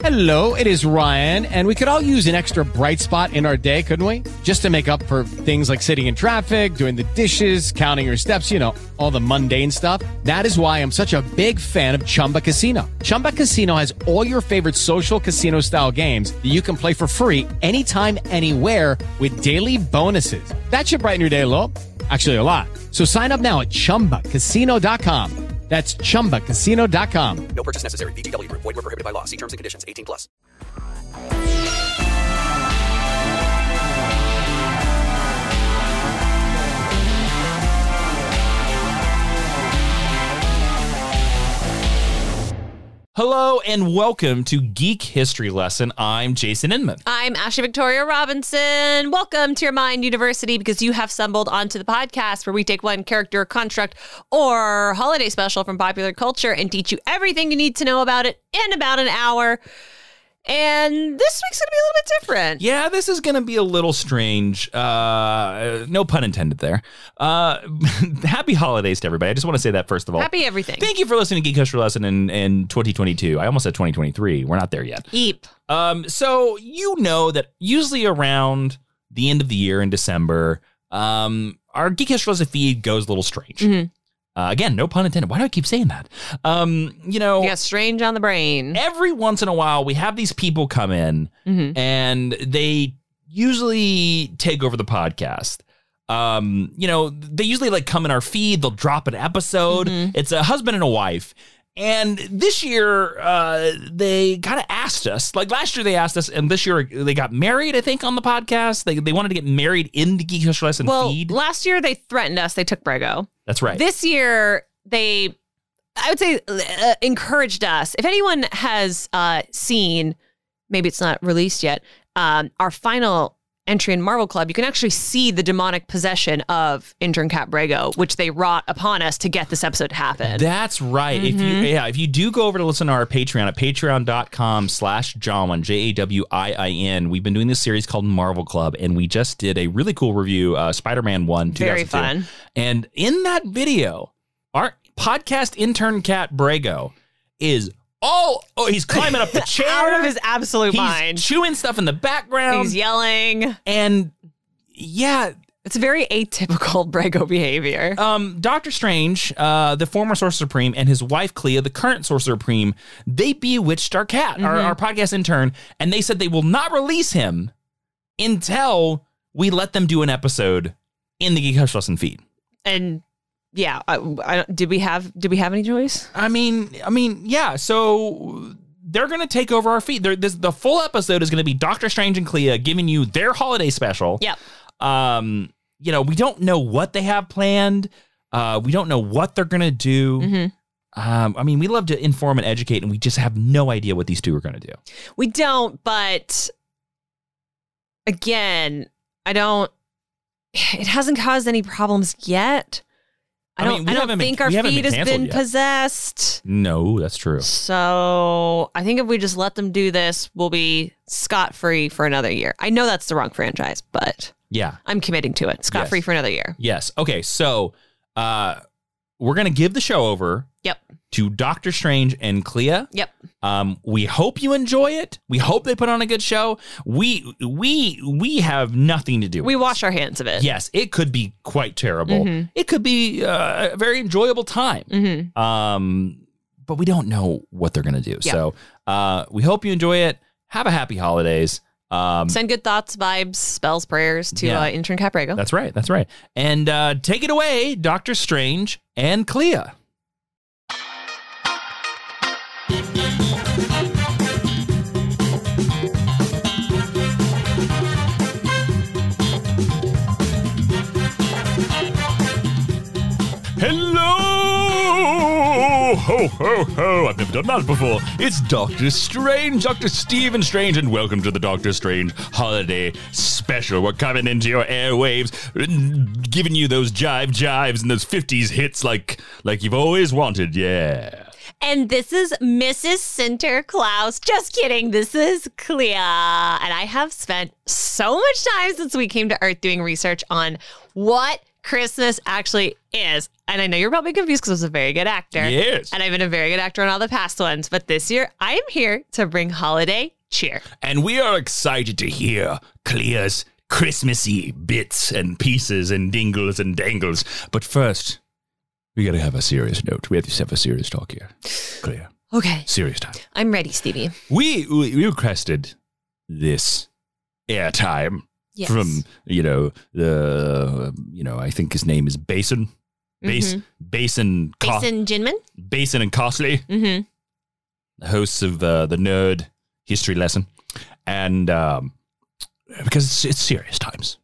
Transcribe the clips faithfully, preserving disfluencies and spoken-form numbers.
Hello, it is Ryan, and we could all use an extra bright spot in our day, couldn't we? Just to make up for things like sitting in traffic, doing the dishes, counting your steps, you know, all the mundane stuff. That is why I'm such a big fan of Chumba Casino. Chumba Casino has all your favorite social casino-style games that you can play for free anytime, anywhere with daily bonuses. That should brighten your day a little. Actually, a lot. So sign up now at chumba casino dot com. That's chumba casino dot com. No purchase necessary. V G W Group. Void where prohibited by law. See terms and conditions. eighteen plus. Hello and welcome to Geek History Lesson. I'm Jason Inman. I'm Ashley Victoria Robinson. Welcome to your Mind University, because you have stumbled onto the podcast where we take one character, construct, or holiday special from popular culture and teach you everything you need to know about it in about an hour. And this week's going to be a little bit different. Yeah, this is going to be a little strange. Uh, no pun intended there. Uh, happy holidays to everybody. I just want to say that first of all. Happy everything. Thank you for listening to Geek History Lesson in, in twenty twenty-two. I almost said twenty twenty-three. We're not there yet. Eep. Um, so you know that usually around the end of the year in December, um, our Geek History Lesson feed goes a little strange. Mm-hmm. Uh, again, no pun intended. Why do I keep saying that? Um, you know, You got strange on the brain. Every once in a while, we have these people come in Mm-hmm. and they usually take over the podcast. Um, you know, they usually like come in our feed. They'll drop an episode. Mm-hmm. It's a husband and a wife. And this year, uh, they kind of asked us, like last year they asked us, and this year they got married, I think, on the podcast. They they wanted to get married in the Geek History Lesson well, feed. last year they threatened us. They took Brego. That's right. This year, they, I would say, uh, encouraged us. If anyone has uh, seen, maybe it's not released yet, um, our final entry in Marvel Club, you can actually see the demonic possession of intern Cat Brego, which they wrought upon us to get this episode to happen. That's right. Mm-hmm. If you yeah, if you do go over to listen to our Patreon at patreon.com slash Jawin, J A W I I N, we've been doing this series called Marvel Club, and we just did a really cool review, uh, Spider-Man one, Very two thousand two. fun. And in that video, our podcast intern Cat Brego is all, oh, he's climbing up the chair. Out of his absolute he's mind. chewing stuff in the background. He's yelling. And yeah, It's very atypical Brego behavior. Um, Doctor Strange, uh, the former Sorcerer Supreme, and his wife Clea, the current Sorcerer Supreme, they bewitched our cat, Mm-hmm. our, our podcast intern, and they said they will not release him until we let them do an episode in the Geek History Lesson feed. And yeah, I, I, did we have did we have any choice? I mean, I mean, yeah. So they're going to take over our feed. They're, this, the full episode is going to be Doctor Strange and Clea giving you their holiday special. Yep. Um, you know, we don't know what they have planned. Uh, we don't know what they're going to do. Mm-hmm. Um, I mean, we love to inform and educate, and we just have no idea what these two are going to do. We don't, but again, I don't. It hasn't caused any problems yet. I I don't. mean, we I don't haven't been- think our we haven't feed been has canceled been yet. possessed. No, that's true. So I think if we just let them do this, we'll be scot-free for another year. I know that's the wrong franchise, but Yeah. I'm committing to it. Scot-free Yes. for another year. Yes. Okay. So, uh, we're going to give the show over Yep. to Doctor Strange and Clea. Yep. Um, we hope you enjoy it. We hope they put on a good show. We we we have nothing to do with We this. wash our hands of it. Yes, it could be quite terrible. Mhm. It could be uh, a very enjoyable time. Mm-hmm. Um, but we don't know what they're going to do. Yeah. So uh, we hope you enjoy it. Have a happy holidays. Um, Send good thoughts, vibes, spells, prayers to Yeah. uh, intern Caprego. that's right. That's right. And uh, take it away, Doctor Strange and Clea. Hello! Ho, ho, ho! I've never done that before. It's Doctor Strange, Doctor Stephen Strange, and welcome to the Doctor Strange Holiday Special. We're coming into your airwaves, giving you those jive jives and those fifties hits like like you've always wanted, yeah. And this is Missus Sinterklaas. Just kidding. This is Clea. And I have spent so much time since we came to Earth doing research on what Christmas actually is. And I know you're probably confused because I was a very good actor. Yes. And I've been a very good actor on all the past ones. But this year, I am here to bring holiday cheer. And we are excited to hear Clea's Christmassy bits and pieces and dingles and dangles. But first, we got to have a serious note. We have to have a serious talk here. Clea. Okay. Serious time. I'm ready, Stevie. We, we, we requested this airtime Yes. from, you know, the, you know, I think his name is Basin. Bas- Mhm. Basin. Co- Basin Jinman? Basin and Costley. Mm-hmm. The hosts of uh, the Nerd History Lesson. And um, because it's, it's serious times.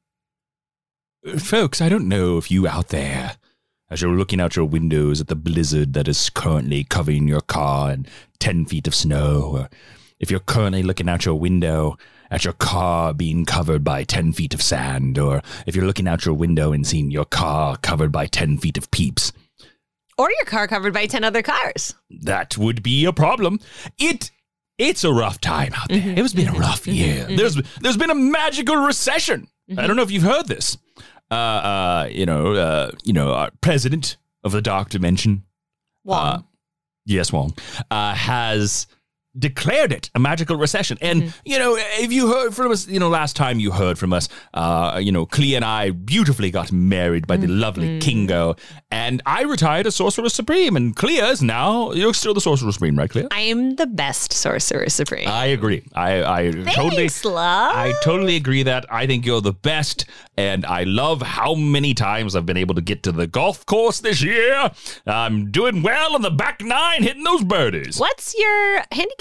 Uh, Folks, I don't know if you out there, as you're looking out your windows at the blizzard that is currently covering your car in ten feet of snow, or if you're currently looking out your window at your car being covered by ten feet of sand, or if you're looking out your window and seeing your car covered by ten feet of peeps, Or your car covered by ten other cars. that would be a problem. It it's a rough time out there. Mm-hmm. It has been a rough year. There's there's been a magical recession. Mm-hmm. I don't know if you've heard this. Uh, uh, you know, uh, you know, our president of the Dark Dimension, Wong. Uh, yes, Wong, uh, has declared it a magical recession. And, Mm-hmm. you know, if you heard from us, you know, last time you heard from us, uh, you know, Clea and I beautifully got married by the Mm-hmm. lovely Kingo. And I retired as Sorcerer Supreme. And Clea is now, you're still the Sorcerer Supreme, right, Clea? I am the best Sorcerer Supreme. I agree. I, I totally, Thanks, love. I totally agree that I think you're the best, and I love how many times I've been able to get to the golf course this year. I'm doing well on the back nine, hitting those birdies. What's your handicap?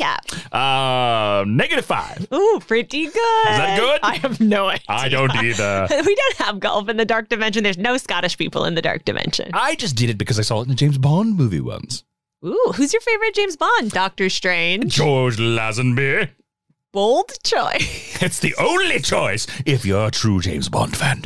Uh, negative five. Ooh, pretty good. Is that good? I have no idea. I don't either. We don't have golf in the Dark Dimension. There's no Scottish people in the Dark Dimension. I just did it because I saw it in a James Bond movie once. Ooh, who's your favorite James Bond? Doctor Strange. George Lazenby. Bold choice. It's the only choice if you're a true James Bond fan.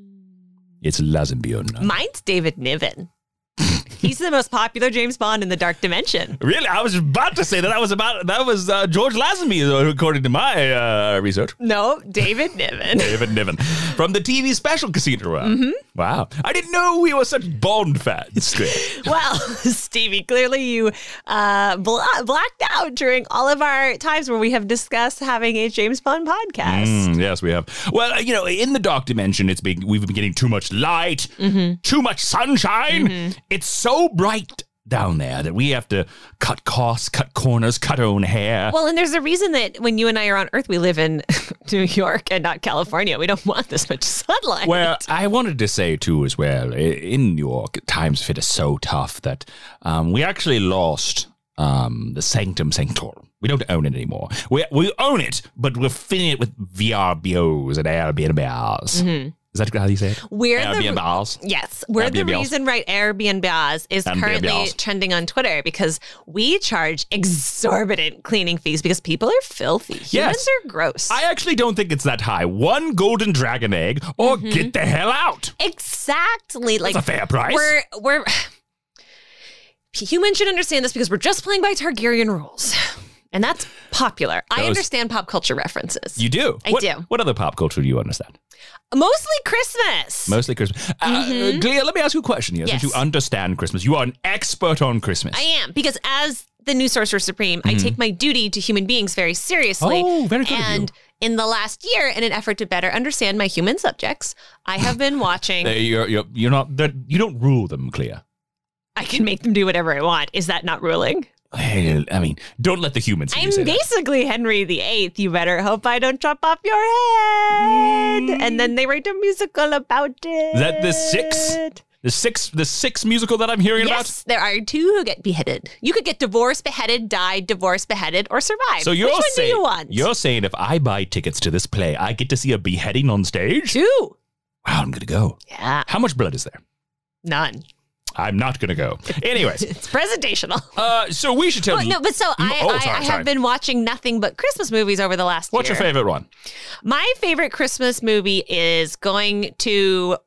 It's Lazenby or none. Mine's David Niven. He's the most popular James Bond in the Dark Dimension. Really? I was about to say that that was about that was uh, George Lazenby, according to my uh, research. No, David Niven. David Niven from the T V special Casino Royale. Mm-hmm. Wow, I didn't know we were such Bond fans. Well, Stevie, clearly you uh, bla- blacked out during all of our times where we have discussed having a James Bond podcast. Mm, yes, we have. Well, you know, in the Dark Dimension, it's been we've been getting too much light, Mm-hmm. too much sunshine. It's so bright down there that we have to cut costs, cut corners, cut our own hair. Well, and there's a reason that when you and I are on Earth, we live in New York and not California. We don't want this much sunlight. Well, I wanted to say, too, as well, i- in New York, times fit is so tough that um, we actually lost um, the Sanctum Sanctorum. We don't own it anymore. We we own it, but we're filling it with V R B Os and Airbnbs. Mm-hmm. Is that how you say it? We're the- Airbnbs? Yes, we're the Airbnbs. reason, right? Airbnbs is Airbnbs. currently trending on Twitter because we charge exorbitant cleaning fees because people are filthy. Humans Yes. are gross. I actually don't think it's that high. One golden dragon egg, or Mm-hmm. get the hell out. exactly. Like a fair price. We're we're humans should understand this because we're just playing by Targaryen rules, and that's popular. I Those- understand pop culture references. You do? I what, do. What other pop culture do you understand? Mostly Christmas. Mostly Christmas. Uh, Clea, let me ask you a question here. Since Mm-hmm. Yes. you understand Christmas, you are an expert on Christmas. I am because as the new Sorcerer Supreme, I take my duty to human beings very seriously. Mm-hmm. Oh, very good of you. And in the last year, in an effort to better understand my human subjects, I have been watching. Uh, You're, you're, you're not, that you don't rule them, Clea. I can make them do whatever I want. Is that not ruling? Hey, I mean, don't let the humans hear you I'm say that. basically Henry the Eighth. You better hope I don't chop off your head. And then they write a musical about it. Is that the six? The six, the six musical that I'm hearing Yes, there are two who get beheaded. You could get divorced, beheaded, died, divorced, beheaded, or survive. about? So you're Which one saying, do you want? you're saying if I buy tickets to this play, I get to see a beheading on stage? two. Wow, I'm going to go. Yeah, How much blood is there? none. I'm not going to go. Anyways, It's presentational. uh, so we should tell Well, you. no, but so I, Oh, I, sorry, I sorry. have been watching nothing but Christmas movies over the last What's year. your favorite one? My favorite Christmas movie is going to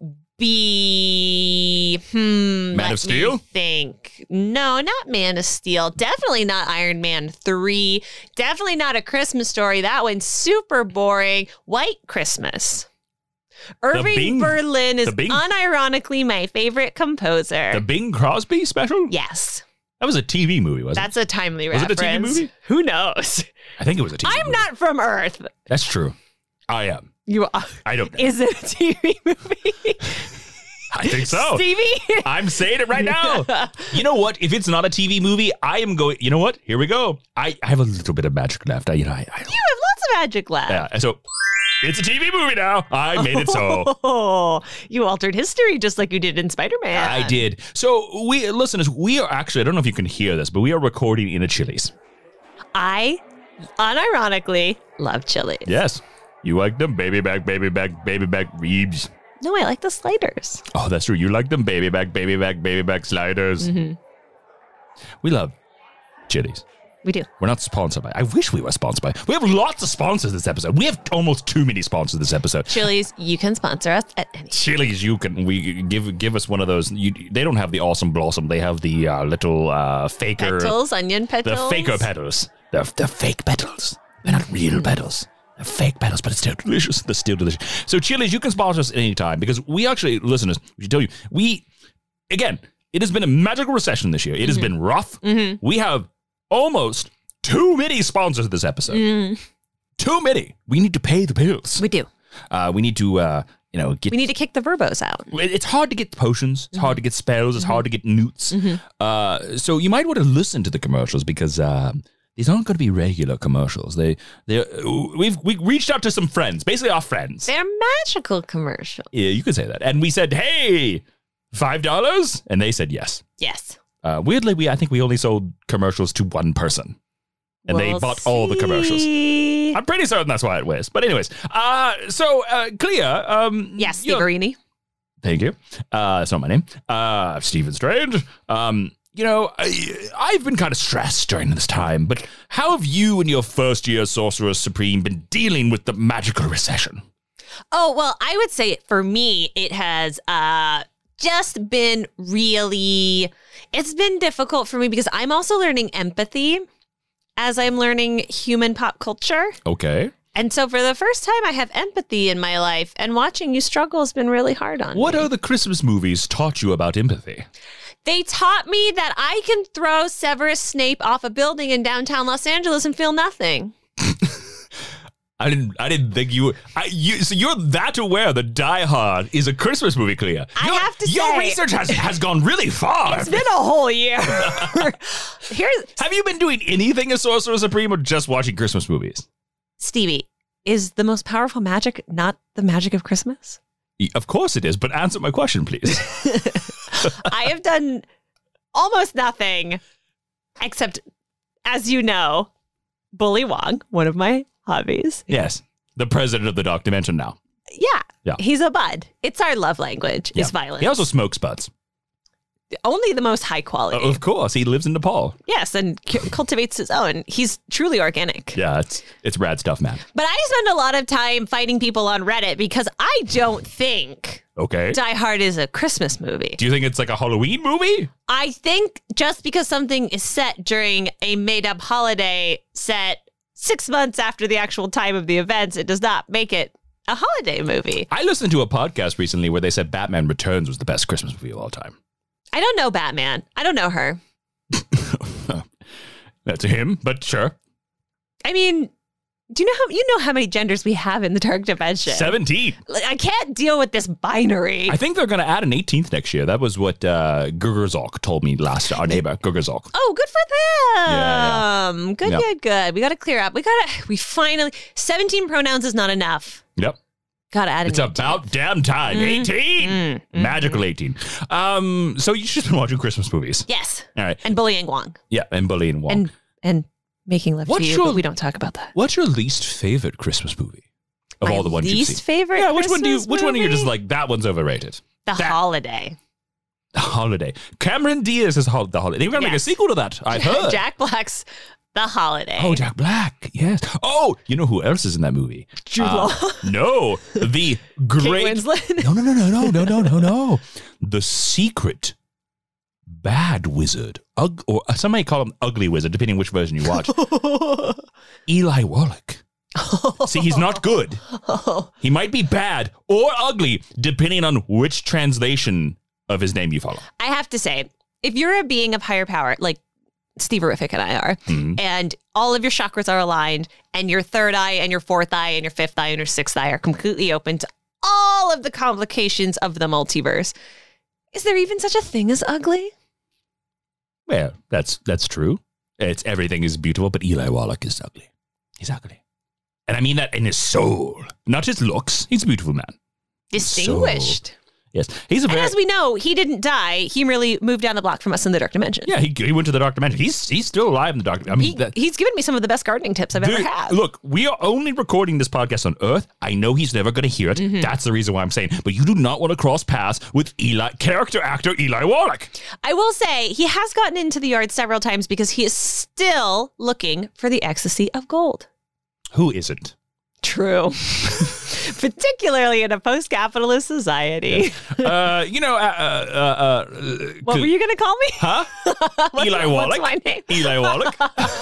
be hmm. Man let of Steel? me think. No, not Man of Steel. Definitely not Iron Man three. Definitely not A Christmas Story. That one's super boring. White Christmas. Irving Bing- Berlin is the Bing- unironically my favorite composer. The Bing Crosby special? yes. That was a T V movie, wasn't That's a timely Was it a reference. T V movie? Who knows? it? I think it was a T V I'm movie. not from Earth. That's true. I am. You are. I don't know. Is it a T V movie? I think so. Stevie? I'm saying it right now. You know what? If it's not a T V movie, I am going. You know what? Here we go. I, I have a little bit of magic left. I, you know, I, I You have lots of magic left. yeah. So it's a T V movie now. I made it so. Oh, you altered history just like you did in Spider-Man. I did. So we listeners, we are actually. I don't know if you can hear this, but we are recording in a Chili's. I unironically love chili. Yes, you like them, baby back, baby back, baby back ribs. No, I like the sliders. Oh, that's true. You like them, baby back, baby back, baby back sliders. Mm-hmm. We love Chili's. We do. We're not sponsored by. I wish we were sponsored by. We have lots of sponsors this episode. We have almost too many sponsors this episode. Chili's, you can sponsor us at any. Chili's, you can we give give us one of those. You, they don't have the awesome blossom. They have the uh, little uh, faker Petals, onion the petals. faker petals. They're, they're fake petals. They're not real petals. They're fake petals, but it's still delicious. They're still delicious. So Chili's, you can sponsor us at any time because we actually, listeners, we should tell you, we again, it has been a magical recession this year. It has Mm-hmm. been rough. Mm-hmm. We have almost too many sponsors this episode. Mm. Too many. We need to pay the bills. We do. Uh, we need to, uh, you know, get. We need to kick the verbos out. It's hard to get potions. It's hard to get spells. It's hard to get newts. Mm-hmm. Uh, so you might want to listen to the commercials because uh, these aren't going to be regular commercials. They, they, we've we reached out to some friends, basically our friends. They're magical commercials. Yeah, you could say that. And we said, "Hey, five dollars," and they said yes. Yes. Uh, weirdly, we I think we only sold commercials to one person, and they We'll bought all the commercials. see. I'm pretty certain that's why it was. But anyways, uh, so uh, Clea, um, Yes, you know- Steverini. Thank you. Uh, that's not my name. Uh, Stephen Strange. Um, you know, I, I've been kind of stressed during this time, but how have you in your first year as Sorcerer Supreme been dealing with the magical recession? Oh, well, I would say for me, it has uh, just been really, it's been difficult for me because I'm also learning empathy as I'm learning human pop culture. Okay. And so for the first time, I have empathy in my life, and watching you struggle has been really hard on What me. other Christmas movies taught you about empathy? They taught me that I can throw Severus Snape off a building in downtown Los Angeles and feel nothing. I didn't. I didn't think you. I, you. So you're that aware that Die Hard is a Christmas movie, Clea. I Your- have to your say- research has has gone really far. It's been a whole year. Here's Have you been doing anything as Sorcerer Supreme or just watching Christmas movies? Stevie. Is the most powerful magic not the magic of Christmas? Of course it is, but answer my question, please. I have done almost nothing except, as you know, Bully Wong, one of my hobbies. Yes, the president of the Dark Dimension now. Yeah. Yeah. He's a bud. It's our love language, Yeah. is violence. He also smokes butts. Only the most high quality. Uh, of course, he lives in Nepal. Yes, and cu- cultivates his own. He's truly organic. Yeah, it's it's rad stuff, man. But I spend a lot of time fighting people on Reddit because I don't think Okay. Die Hard is a Christmas movie. Do you think it's like a Halloween movie? I think just because something is set during a made-up holiday set six months after the actual time of the events, it does not make it a holiday movie. I listened to a podcast recently where they said Batman Returns was the best Christmas movie of all time. I don't know Batman. I don't know her. That's him, but sure. I mean, do you know how you know how many genders we have in the Dark Dimension? seventeen. Like, I can't deal with this binary. I think they're going to add an eighteenth next year. That was what uh, Gurgazok told me last, our neighbor, Gurgazok. Oh, good for them. Yeah, yeah. Good, Yeah. good, good. We got to clear up. We got to, we finally, seventeen pronouns is not enough. Yep. Got to add an It's eighteenth. about damn time. eighteen. Mm, mm, Magical eighteen. Um, so you've just been watching Christmas movies. Yes. All right. And bullying Wong. Yeah, and Bully and Wong. And, and making love What's to you, your- but we don't talk about that. What's your least favorite Christmas movie of My all the ones you've least seen? favorite Yeah, which one do you? Christmas Which one are you just movie? like that one's overrated? The that- Holiday. The Holiday. Cameron Diaz is hol- the Holiday. They're going to make a Yes. sequel to that. I've heard. Jack Black's The Holiday. Oh, Jack Black. Yes. Oh, you know who else is in that movie? Jude Uh, Law. No, the Kate great. Winslet. No, no, no, no, no, no, no, no, no. The secret bad wizard, Ug- or some might call him ugly wizard, depending which version you watch. Eli Wallach. See, he's not good. He might be bad or ugly, depending on which translation of his name you follow. I have to say, if you're a being of higher power, like Steve Horrific and I are, mm-hmm. and all of your chakras are aligned, and your third eye and your fourth eye and your fifth eye and your sixth eye are completely open to all of the complications of the multiverse, is there even such a thing as ugly? Well, that's that's true. It's everything is beautiful, but Eli Wallach is ugly. He's ugly. And I mean that in his soul, not his looks. He's a beautiful man. Distinguished. Soul. Yes. He's a very, and as we know, he didn't die. He merely moved down the block from us in the dark dimension. Yeah, he, he went to the dark dimension. He's he's still alive in the dark dimension. I mean, he, that, he's given me some of the best gardening tips I've dude, ever had. Look, we are only recording this podcast on Earth. I know he's never going to hear it. Mm-hmm. That's the reason why I'm saying. But you do not want to cross paths with Eli, character actor Eli Wallach. I will say he has gotten into the yard several times because he is still looking for the ecstasy of gold. Who isn't? True. Particularly in a post-capitalist society. Uh, you know, uh, uh, uh, what were you going to call me? Huh? what's, Eli Wallach. What's my name? Eli Wallach.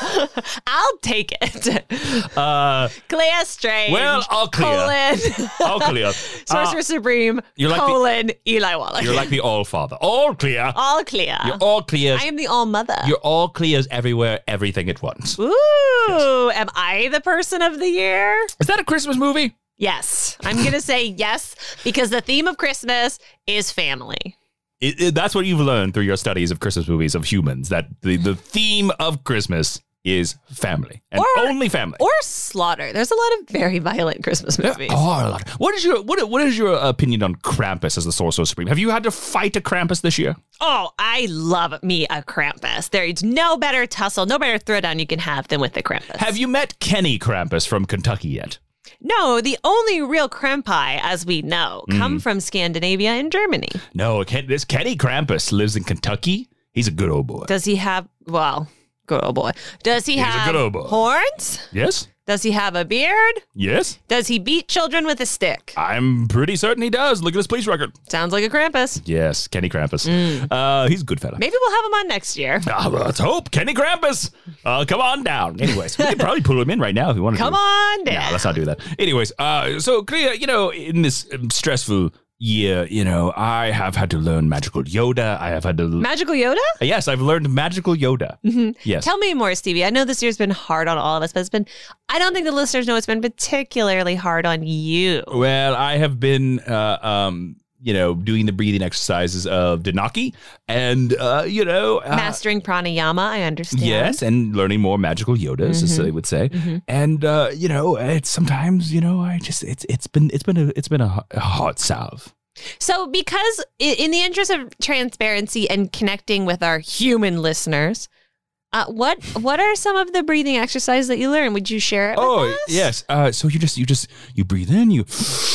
I'll take it. Uh, Clea Strange. Well, I'll clear. Colon. I'll clear. Sorcerer uh, Supreme. You're like colon. The, Eli Wallach. You're like the All Father. All clear. All clear. You're all clears. I am the All Mother. You're all clears everywhere, everything at once. Ooh, yes. Am I the person of the year? Is that a Christmas movie? Yes. I'm going to say yes, because the theme of Christmas is family. It, it, that's what you've learned through your studies of Christmas movies of humans, that the, the theme of Christmas is family and or, only family. Or slaughter. There's a lot of very violent Christmas movies. Oh, a lot. What is your what, what is your opinion on Krampus as the Sorcerer Supreme? Have you had to fight a Krampus this year? Oh, I love me a Krampus. There's no better tussle, no better throwdown you can have than with the Krampus. Have you met Kenny Krampus from Kentucky yet? No, the only real Krampi, as we know, come mm. from Scandinavia and Germany. No, this Kenny Krampus lives in Kentucky. He's a good old boy. Does he have, well, good old boy. Does he He's have a good old boy. horns? Yes. Does he have a beard? Yes. Does he beat children with a stick? I'm pretty certain he does. Look at his police record. Sounds like a Krampus. Yes, Kenny Krampus. Mm. Uh, he's a good fella. Maybe we'll have him on next year. Uh, well, let's hope. Kenny Krampus. Uh, come on down. Anyways, we could probably pull him in right now if we wanted come to. Come on down. No, let's not do that. Anyways, uh, so, Clea, you know, in this um, stressful year, you know, I have had to learn magical Yoda. I have had to... L- magical Yoda? Yes, I've learned magical Yoda. Mm-hmm. Yes. Tell me more, Stevie. I know this year's been hard on all of us, but it's been... I don't think the listeners know it's been particularly hard on you. Well, I have been... Uh, um, you know, doing the breathing exercises of Danaki and, uh, you know... Uh, Mastering pranayama, I understand. Yes, and learning more magical Yodas, mm-hmm. as they would say. Mm-hmm. And, uh, you know, it's sometimes, you know, I just, it's it's been, it's been a, it's been a, a hard salve. So because in the interest of transparency and connecting with our human listeners, uh, what what are some of the breathing exercises that you learn? Would you share it with oh, us? yes. Uh, so you just, you just, you breathe in, you...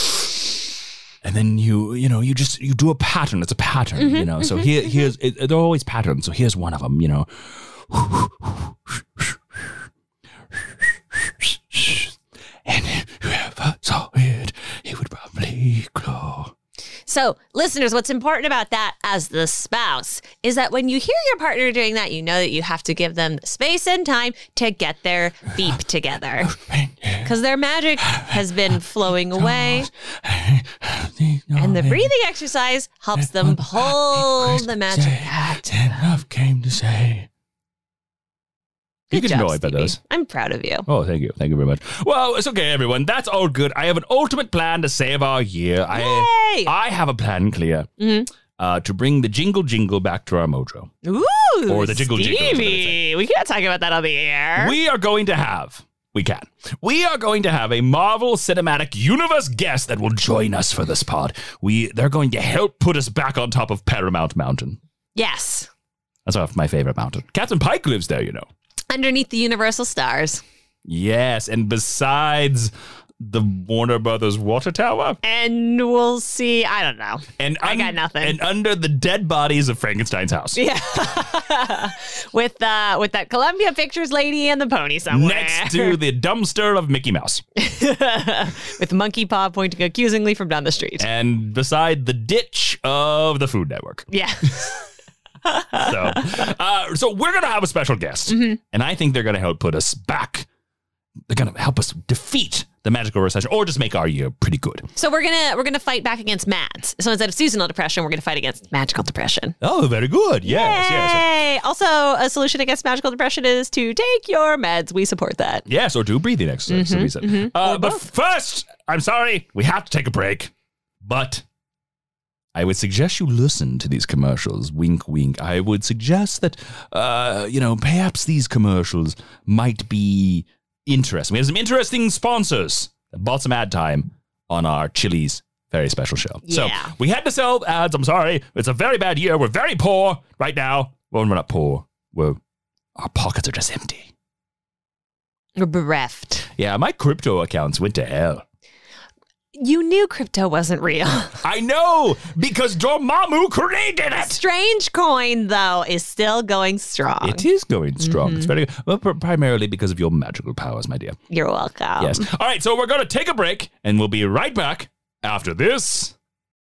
And then you, you know, you just, you do a pattern. It's a pattern, mm-hmm, you know. So mm-hmm, here, mm-hmm. here's, it, they're always patterns. So here's one of them, you know. And whoever saw it, he would probably claw. So, listeners, what's important about that as the spouse is that when you hear your partner doing that, you know that you have to give them the space and time to get their beep together. Because their magic has been flowing away. And the breathing exercise helps them pull the magic out. Enough came to say. You Good can job, know about those. I'm proud of you. Oh, thank you. Thank you very much. Well, it's okay, everyone. That's all good. I have an ultimate plan to save our year. Yay! I I have a plan, Clea, mm-hmm. uh, to bring the jingle jingle back to our mojo. Ooh, or the jingle Stevie. jingle. We can't talk about that on the air. We are going to have, we can, we are going to have a Marvel Cinematic Universe guest that will join us for this pod. We They're going to help put us back on top of Paramount Mountain. Yes. That's my favorite mountain. Captain Pike lives there, you know. Underneath the Universal stars. Yes, and besides the Warner Brothers water tower. And we'll see, I don't know. And I un- got nothing. And under the dead bodies of Frankenstein's house. Yeah. with uh, with that Columbia Pictures lady and the pony somewhere. Next to the dumpster of Mickey Mouse. With Monkey Paw pointing accusingly from down the street. And beside the ditch of the Food Network. Yeah. so, uh, so we're going to have a special guest. Mm-hmm. And I think they're going to help put us back. They're going to help us defeat the magical recession, or just make our year pretty good. So we're gonna we're gonna fight back against M A D S. So instead of seasonal depression, we're gonna fight against magical depression. Oh, very good. Yes, Yay! yes. Also, a solution against magical depression is to take your meds. We support that. Yes, or do breathing exercise. Mm-hmm, so we said. mm-hmm. Uh, but first, I'm sorry, we have to take a break. But I would suggest you listen to these commercials. Wink, wink. I would suggest that, uh, you know, perhaps these commercials might be interesting. We have some interesting sponsors that bought some ad time on our Chili's very special show. Yeah. So we had to sell ads. I'm sorry. It's a very bad year. We're very poor right now. Well, we're not poor. We're, our pockets are just empty. We're bereft. Yeah, my crypto accounts went to hell. You knew crypto wasn't real. I know, because Dormammu created it. Strange Coin, though, is still going strong. It is going strong. Mm-hmm. It's very good. Well, pr- primarily because of your magical powers, my dear. You're welcome. Yes. All right, so we're going to take a break, and we'll be right back after this.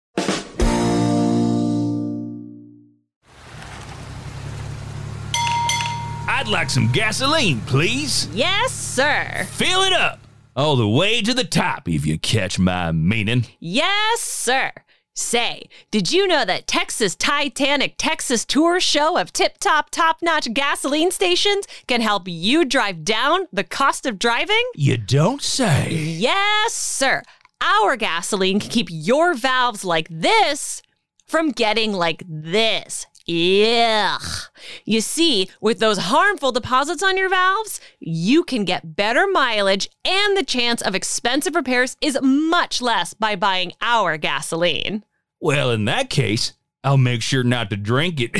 I'd like some gasoline, please. Yes, sir. Fill it up. All the way to the top, if you catch my meaning. Yes, sir. Say, did you know that Texas Titanic Texas Tour Show of tip-top, top-notch gasoline stations can help you drive down the cost of driving? You don't say. Yes, sir. Our gasoline can keep your valves like this from getting like this. Ugh. You see, with those harmful deposits on your valves, you can get better mileage, and the chance of expensive repairs is much less by buying our gasoline. Well, in that case, I'll make sure not to drink it.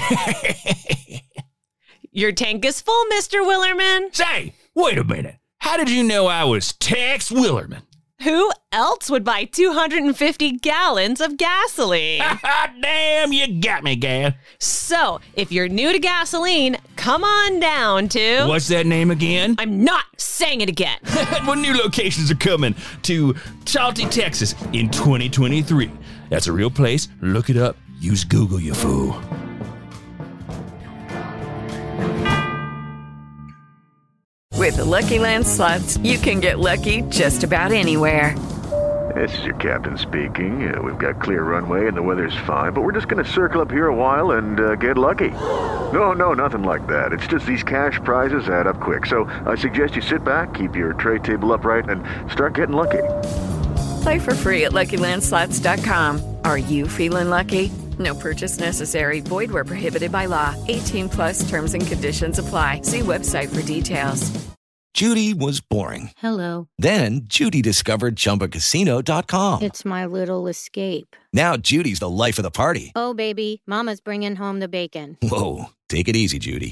Your tank is full, Mister Willerman. Say, wait a minute. How did you know I was Tex Willerman? Who else would buy two hundred fifty gallons of gasoline? Damn, you got me, gal. So, if you're new to gasoline, come on down to... What's that name again? I'm not saying it again. When new locations are coming to Salty, Texas in twenty twenty-three. That's a real place. Look it up. Use Google, you fool. With the Lucky Land Slots, you can get lucky just about anywhere. This is your captain speaking. Uh, we've got clear runway and the weather's fine, but we're just going to circle up here a while and uh, get lucky. No, no, nothing like that. It's just these cash prizes add up quick. So I suggest you sit back, keep your tray table upright, and start getting lucky. Play for free at Lucky Land Slots dot com. Are you feeling lucky? No purchase necessary. Void where prohibited by law. eighteen plus terms and conditions apply. See website for details. Judy was boring. Hello. Then Judy discovered Chumba Casino dot com. It's my little escape. Now Judy's the life of the party. Oh, baby, mama's bringing home the bacon. Whoa, take it easy, Judy.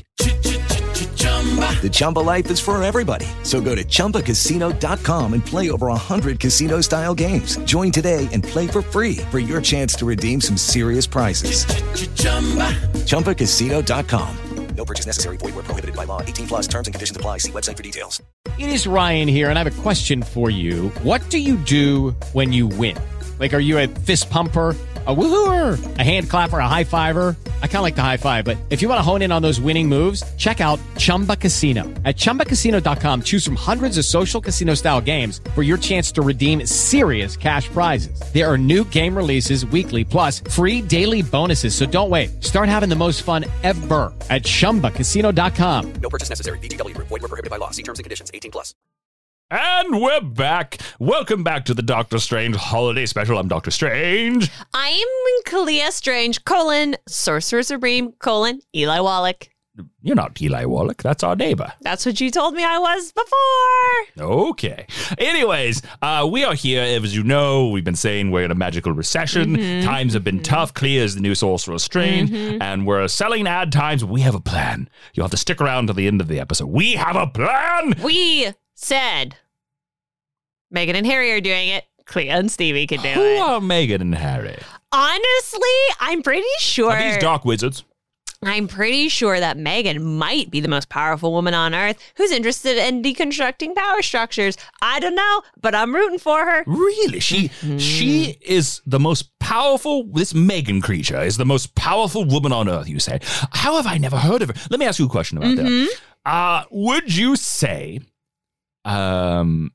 The Chumba life is for everybody. So go to Chumba Casino dot com and play over one hundred casino-style games. Join today and play for free for your chance to redeem some serious prizes. Chumba Casino dot com. No purchase necessary. Void where prohibited by law. eighteen plus terms and conditions apply. See website for details. It is Ryan here, and I have a question for you. What do you do when you win? Like, are you a fist pumper, a woohooer, a hand clapper, a high fiver? I kind of like the high five, but if you want to hone in on those winning moves, check out Chumba Casino. At Chumba Casino dot com, choose from hundreds of social casino-style games for your chance to redeem serious cash prizes. There are new game releases weekly, plus free daily bonuses. So don't wait. Start having the most fun ever at Chumba Casino dot com. No purchase necessary. V G W. Void where prohibited by law. See terms and conditions. eighteen plus. And we're back. Welcome back to the Doctor Strange Holiday Special. I'm Doctor Strange. I'm Kalia Strange, colon, Sorcerer Supreme, colon, Eli Wallach. You're not Eli Wallach. That's our neighbor. That's what you told me I was before. Okay. Anyways, uh, we are here. As you know, we've been saying we're in a magical recession. Mm-hmm. Times have been mm-hmm. tough. Clea is the new Sorcerer Strange. Mm-hmm. And we're selling ad times. We have a plan. You'll have to stick around to the end of the episode. We have a plan. We said Meghan and Harry are doing it. Clea and Stevie can do Who it. Who are Meghan and Harry? Honestly, I'm pretty sure. Are these dark wizards? I'm pretty sure that Meghan might be the most powerful woman on Earth who's interested in deconstructing power structures. I don't know, but I'm rooting for her. Really? She mm-hmm. she is the most powerful, this Meghan creature is the most powerful woman on Earth, you say. How have I never heard of her? Let me ask you a question about mm-hmm. that. Uh, would you say um,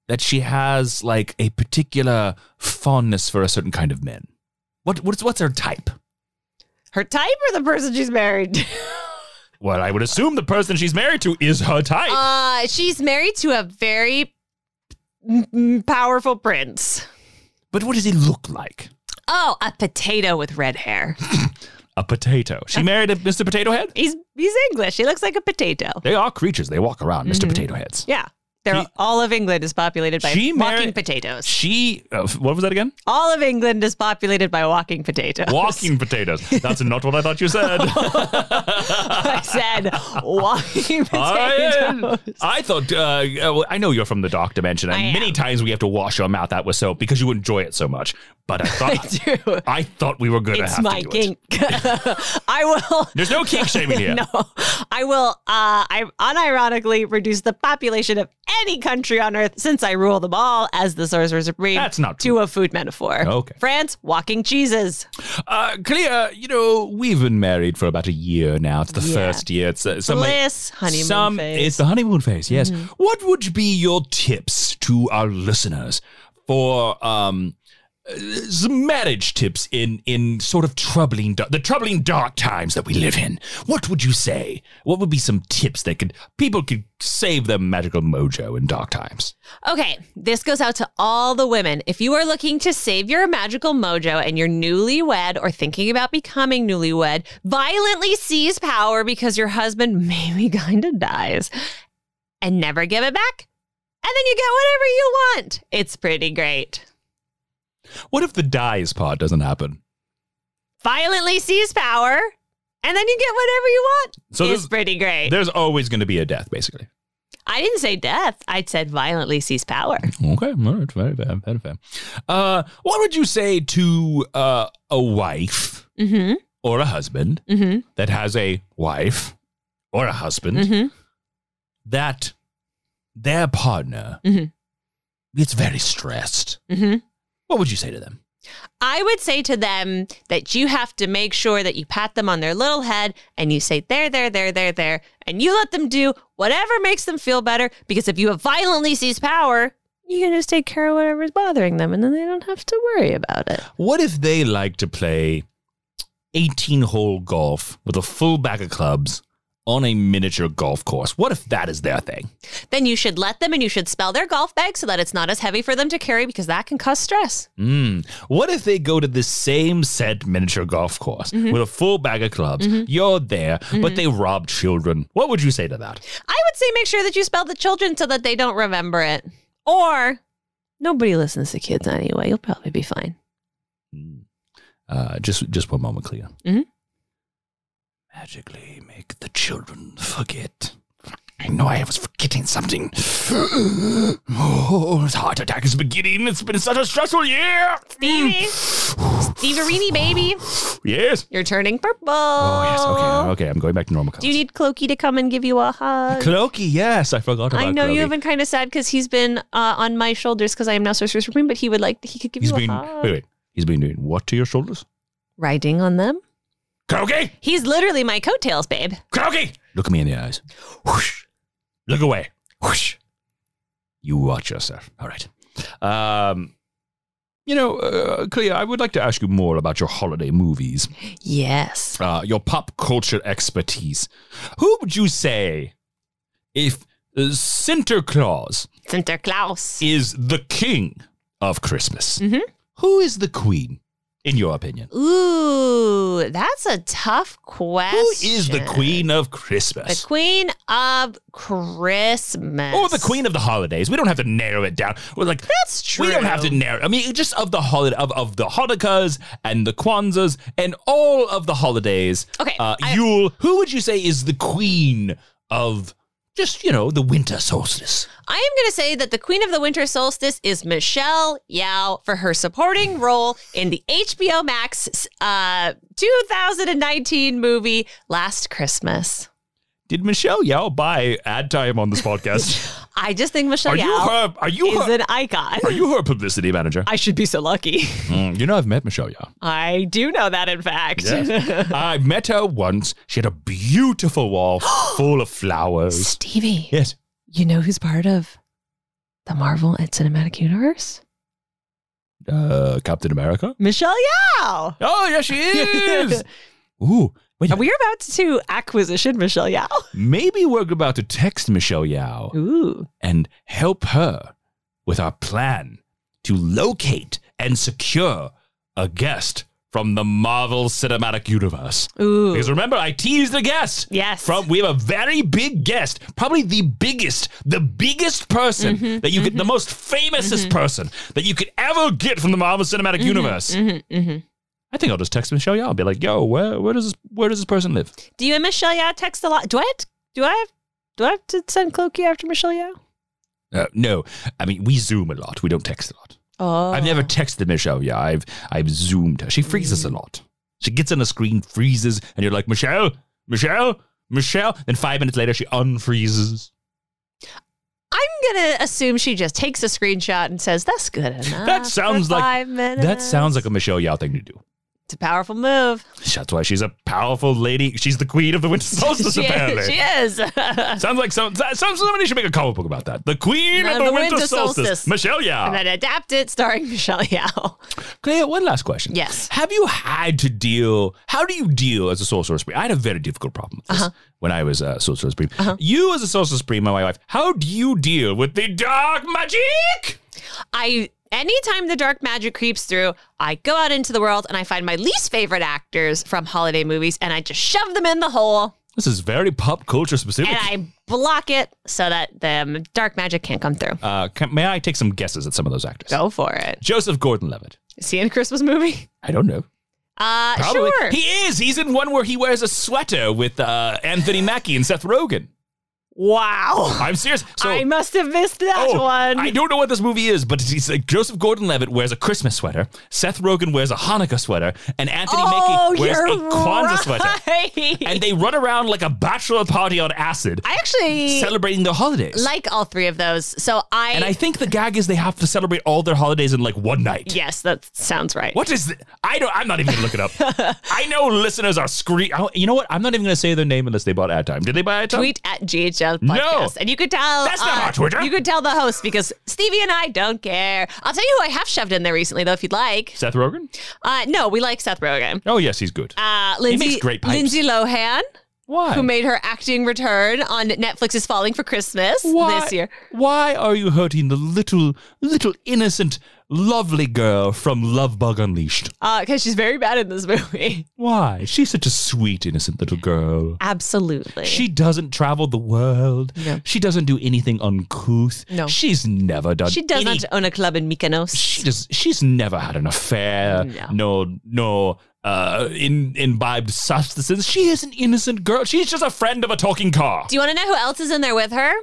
that she has like a particular fondness for a certain kind of men? What what's what's her type? Her type or the person she's married to? Well, I would assume the person she's married to is her type. Uh, she's married to a very m- powerful prince. But what does he look like? Oh, a potato with red hair. A potato. She married a Mister Potato Head? He's he's English. He looks like a potato. They are creatures. They walk around, Mister Mm-hmm. Potato Heads. Yeah. They're, He- all of England is populated by She walking married- potatoes. She, uh, what was that again? All of England is populated by walking potatoes. Walking potatoes. That's not what I thought you said. I said walking potatoes. I, I thought, uh, uh, I know you're from the dark dimension, and I am. many times we have to wash our mouth out with soap because you enjoy it so much. But I thought, I do. I thought we were going to It's have my to do it. kink. I will. There's no kink shaming here. No, I will. Uh, I unironically reduce the population of any country on earth, since I rule them all as the Sorcerer Supreme. That's not to true. a food metaphor. Okay. France, walking cheeses. Uh, Clea, you know, we've been married for about a year now. It's the Yeah. first year. It's uh, some, Bliss, honeymoon some, phase. Mm-hmm. It's the honeymoon phase, yes. What would be your tips to our listeners for um, uh, some marriage tips in, in sort of troubling, da- the troubling dark times that we live in? What would you say? What would be some tips that could people could save their magical mojo in dark times? Okay, this goes out to all the women. If you are looking to save your magical mojo and you're newlywed or thinking about becoming newlywed, violently seize power because your husband maybe kind of dies and never give it back. And then you get whatever you want. It's pretty great. What if the dies part doesn't happen? Violently seize power and then you get whatever you want. So it's this- pretty great. There's always going to be a death, basically. I didn't say death. I said violently seize power. Okay, all right, very fair, very fair. Uh, what would you say to uh, a wife Mm-hmm. or a husband Mm-hmm. that has a wife or a husband Mm-hmm. that their partner Mhm. gets very stressed? Mm-hmm. What would you say to them? I would say to them that you have to make sure that you pat them on their little head and you say, there, there, there, there, there, and you let them do whatever makes them feel better. Because if you have violently seized power, you can just take care of whatever's bothering them and then they don't have to worry about it. What if they like to play eighteen-hole golf with a full bag of clubs on a miniature golf course? What if that is their thing? Then you should let them and you should spell their golf bag so that it's not as heavy for them to carry because that can cause stress. Mm. What if they go to the same said miniature golf course Mm-hmm. with a full bag of clubs? You're there, but they rob children. What would you say to that? I would say make sure that you spell the children so that they don't remember it. Or nobody listens to kids anyway. You'll probably be fine. Uh, just, just one moment, Clea. Mhm. Magically make the children forget. I know I was forgetting something. Oh, this heart attack is beginning. It's been such a stressful year. Stevie. Steverini, baby. Yes. You're turning purple. Oh, yes. Okay. Okay. I'm going back to normal colors. Do you need Clokey to come and give you a hug? Clokey? Yes. I forgot about I know Clokey. you have been kind of sad because he's been uh, on my shoulders because I am now Sorcerer Supreme, but he would like, he could give He's you a been, hug. wait, wait. He's been doing what to your shoulders? Riding on them. Clokey! He's literally my coattails, babe. Clokey! Look at me in the eyes. Whoosh. Look away. Whoosh. You watch yourself. All right. Um, you know, uh, Clea, I would like to ask you more about your holiday movies, Yes. uh, your pop culture expertise. Who would you say, if uh, Santa Claus Sinterklaas. is the king of Christmas, Mhm. who is the queen, in your opinion? Ooh, that's a tough question. Who is the queen of Christmas? The queen of Christmas. Or the queen of the holidays. We don't have to narrow it down. We're like, That's true. we don't have to narrow. I mean, just of the holiday of, of the Hanukkahs and the Kwanzas and all of the holidays. Okay, uh, I- Yule. Who would you say is the queen of just you know the winter solstice? I am going to say that the queen of the winter solstice is Michelle Yeoh for her supporting role in the H B O Max uh, two thousand nineteen movie Last Christmas. Did Michelle Yeoh buy ad time on this podcast? I just think Michelle are you Yeoh her? Are you is her? an icon. Are you her publicity manager? I should be so lucky. Mm, you know, I've met Michelle Yeoh. I do know that, in fact. Yes. I met her once. She had a beautiful wall full of flowers. Stevie, Yes. you know who's part of the Marvel and Cinematic Universe? Uh, Captain America? Michelle Yeoh. Oh, yeah, she is. Ooh. Wait, Are we about to acquisition Michelle Yeoh? maybe we're about to text Michelle Yeoh Ooh. and help her with our plan to locate and secure a guest from the Marvel Cinematic Universe. Ooh. Because remember, I teased a guest. Yes. From we have a very big guest, probably the biggest, the biggest person Mm-hmm, that you could, the most famousest mm-hmm. person that you could ever get from the Marvel Cinematic Mm-hmm, Universe. mm-hmm, mm-hmm. I think I'll just text Michelle Yeoh. I'll be like, "Yo, where where does this, where does this person live?" Do you and Michelle Yeoh text a lot? Do I have to, do I have do I have to send Clokey after Michelle Yeoh? Uh, no, I mean we Zoom a lot. We don't text a lot. Oh. I've never texted Michelle. Yeah, I've I've Zoomed her. She freezes a lot. She gets on the screen, freezes, and you're like, Michelle, Michelle, Michelle. Then five minutes later, she unfreezes. I'm gonna assume she just takes a screenshot and says, "That's good enough." That sounds for like five minutes. that sounds like a Michelle Yeoh thing to do. It's a powerful move. That's why she's a powerful lady. She's the queen of the winter solstice, she, apparently. she is. Sounds like some, sounds somebody should make a comic book about that. The queen of the, winter, solstice, Michelle Yeoh. And then adapt it starring Michelle Yeoh. Clea, one last question. Yes. Have you had to deal, how do you deal as a Sorcerer Supreme? I had a very difficult problem with this Uh-huh. when I was a Sorcerer Supreme. Uh-huh. You as a Sorcerer Supreme, my wife, how do you deal with the dark magic? I anytime the dark magic creeps through, I go out into the world and I find my least favorite actors from holiday movies and I just shove them in the hole. This is very pop culture specific. And I block it so that the dark magic can't come through. Uh, can, may I take some guesses at some of those actors? Go for it. Joseph Gordon-Levitt. Is he in a Christmas movie? I don't know. Uh, Probably. sure. He is. He's in one where he wears a sweater with uh, Anthony Mackie and Seth Rogen. Wow. I'm serious. So, I must have missed that oh, one. I don't know what this movie is, but it's like Joseph Gordon-Levitt wears a Christmas sweater, Seth Rogen wears a Hanukkah sweater, and Anthony oh, Mackie wears a you're Kwanzaa right. sweater. And they run around like a bachelor party on acid, I actually celebrating their holidays. like all three of those. So I and I think the gag is they have to celebrate all their holidays in like one night. yes, that sounds right. What is it? I don't. I'm not even gonna look it up. I know listeners are screaming. You know what? I'm not even gonna say their name unless they bought ad time. Did they buy ad time? Tweet at G H L podcast. No. And you could tell That's not our Twitter. You could tell the host because Stevie and I don't care. I'll tell you who I have shoved in there recently though, if you'd like. Seth Rogen? Uh, no, we like Seth Rogen. Oh yes, he's good. Uh, Lindsay, makes great pipes. Lindsay Lohan, Why? who made her acting return on Netflix's Falling for Christmas Why? this year. Why are you hurting the little, little innocent, lovely girl from Love Bug Unleashed? Because uh, she's very bad in this movie. Why? She's such a sweet, innocent little girl. Absolutely. She doesn't travel the world. No. She doesn't do anything uncouth. No. She's never done. She does any- not own a club in Mykonos. She does. She's never had an affair. No. No. No. Uh, in imbibed substances. She is an innocent girl. She's just a friend of a talking car. Do you want to know who else is in there with her?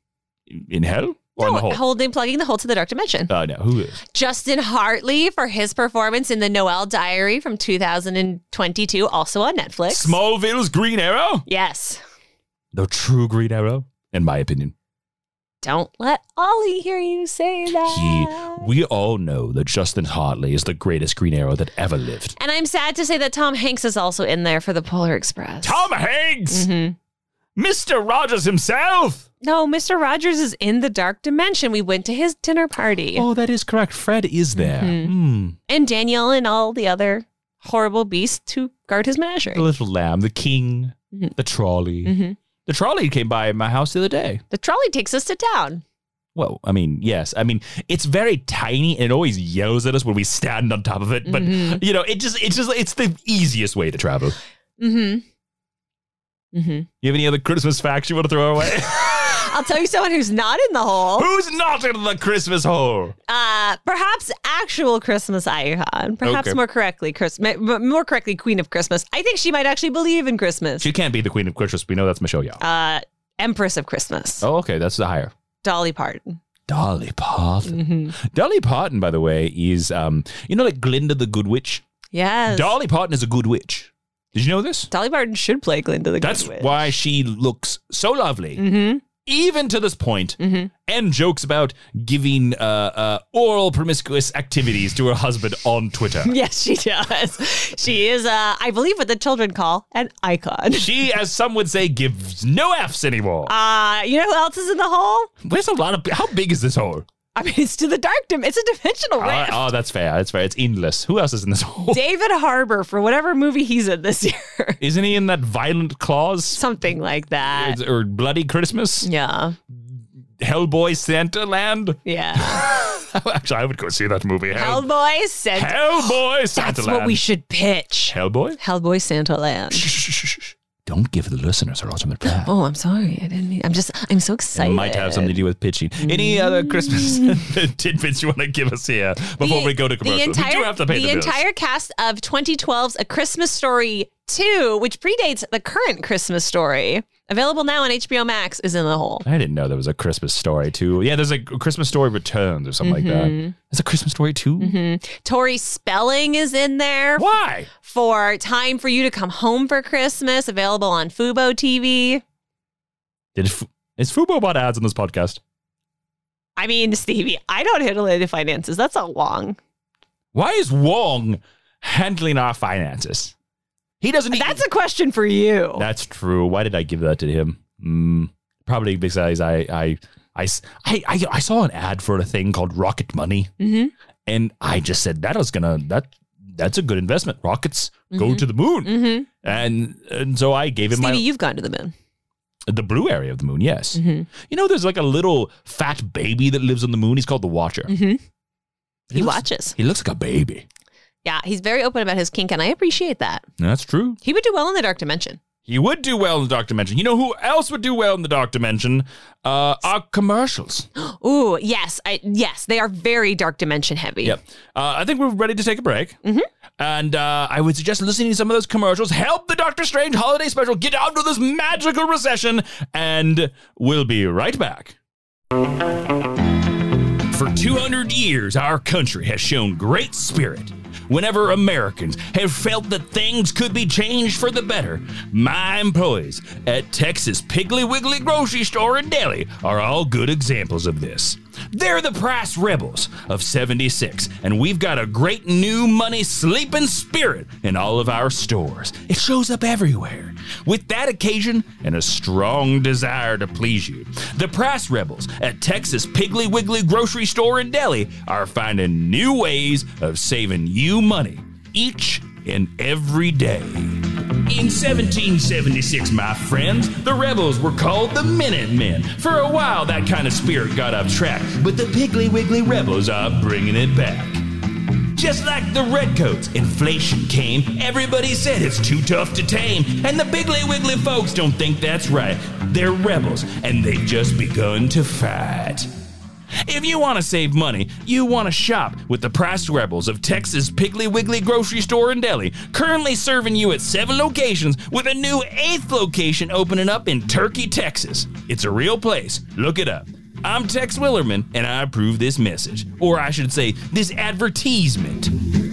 In hell or in the hole? Holding, plugging the hole to the dark dimension. Uh, no. Who is? Justin Hartley for his performance in the Noel Diary from two thousand twenty-two, also on Netflix. Smallville's Green Arrow. Yes. The true Green Arrow, in my opinion. Don't let Ollie hear you say that. He, we all know that Justin Hartley is the greatest Green Arrow that ever lived. And I'm sad to say that Tom Hanks is also in there for the Polar Express. Tom Hanks! Mm-hmm. Mister Rogers himself! No, Mister Rogers is in the dark dimension. We went to his dinner party. Oh, that is correct. Fred is there. Mhm. Hmm. And Danielle and all the other horrible beasts who guard his menagerie. The little lamb, the king, Mhm. the trolley. Mm-hmm. The trolley came by my house the other day. The trolley takes us to town. Well, I mean, yes. I mean, it's very tiny and it always yells at us when we stand on top of it. But, Mhm. you know, it just, it's just, it's the easiest way to travel. Mm-hmm. Mm-hmm. You have any other Christmas facts you want to throw our way? I'll tell you someone who's not in the hole. Who's not in the Christmas hole? Uh, perhaps actual Christmas icon. Perhaps Okay. more correctly, Chris, more correctly, Queen of Christmas. I think she might actually believe in Christmas. She can't be the Queen of Christmas. We know that's Michelle Yeoh. Uh, Empress of Christmas. Oh, okay. That's the higher. Dolly Parton. Dolly Parton. Mm-hmm. Dolly Parton, by the way, is, um, you know, like Glinda the Good Witch? Yes. Dolly Parton is a good witch. Did you know this? Dolly Parton should play Glinda the That's Good Witch. why she looks so lovely. Mm-hmm. Even to this point, Mm-hmm. and jokes about giving uh, uh, oral promiscuous activities to her husband on Twitter. Yes, she does. She is, uh, I believe what the children call an icon. She, as some would say, gives no F's anymore. Uh, you know who else is in the hole? There's a lot of... How big is this hole? I mean, it's to the dark dim. It's a dimensional Oh, rift. oh, that's fair. That's fair. It's endless. Who else is in this hole? David Harbour for whatever movie he's in this year. Isn't he in that Violent Claws? Something like that. Or Bloody Christmas? Yeah. Hellboy Santa Land? Yeah. Actually, I would go see that movie. Hell- Hellboy Santa. Hellboy Santa That's Land. what we should pitch. Hellboy? Hellboy Santa Land. Shh, shh, shh, shh. Don't give the listeners our ultimate plan. Oh, I'm sorry. I didn't. I'm just. I'm so excited. It might have something to do with pitching. Any other Christmas tidbits you want to give us here before The- we go to commercial? The entire, we do have to pay the, the bills. entire cast of twenty twelve's A Christmas Story two, which predates the current Christmas Story, available now on H B O Max, is in the hole. I didn't know there was a Christmas Story too. Yeah, there's a Christmas Story Returns or something Mm-hmm. like that. There's a Christmas Story too? Mm-hmm. Tori Spelling is in there. Why? For Time for You to Come Home for Christmas, available on Fubo T V. Did F- is Fubo bought ads on this podcast? I mean, Stevie, I don't handle any finances. That's not Wong. Why is Wong handling our finances? He doesn't. That's a question for you. That's true. Why did I give that to him? Mm, probably because I, I, I, I, I, I saw an ad for a thing called Rocket Money, Mm-hmm. and I just said that was gonna that that's a good investment. Rockets go to the moon, Mm-hmm. and and so I gave him Stevie, my you've gone to the moon. the blue area of the moon. Yes, Mm-hmm. you know, there's like a little fat baby that lives on the moon. He's called the Watcher. Mm-hmm. He looks- watches. He looks like a baby. Yeah, he's very open about his kink, and I appreciate that. That's true. He would do well in the dark dimension. He would do well in the dark dimension. You know who else would do well in the dark dimension? Uh, our commercials. Ooh, yes, I, yes, they are very dark dimension heavy. Yep. Uh, I think we're ready to take a break. Mm-hmm. And uh, I would suggest listening to some of those commercials. Help the Doctor Strange holiday special get out of this magical recession. And we'll be right back. For two hundred years, our country has shown great spirit. Whenever Americans have felt that things could be changed for the better, my employees at Texas Piggly Wiggly Grocery Store in Delhi are all good examples of this. They're the price rebels of seventy-six, and we've got a great new money sleeping spirit in all of our stores. It shows up everywhere. With that occasion and a strong desire to please you, the price rebels at Texas Piggly Wiggly Grocery Store in Delhi are finding new ways of saving you money each and every day. In seventeen seventy-six, my friends, the rebels were called the Minutemen. For a while, that kind of spirit got off track, but the Piggly Wiggly rebels are bringing it back. Just like the redcoats, inflation came. Everybody said it's too tough to tame. And the Piggly Wiggly folks don't think that's right. They're rebels, and they've just begun to fight. If you want to save money, you want to shop with the Price Rebels of Texas Piggly Wiggly Grocery Store in Delhi, currently serving you at seven locations with a new eighth location opening up in Turkey, Texas. It's a real place. Look it up. I'm Tex Willerman, and I approve this message. Or I should say, this advertisement.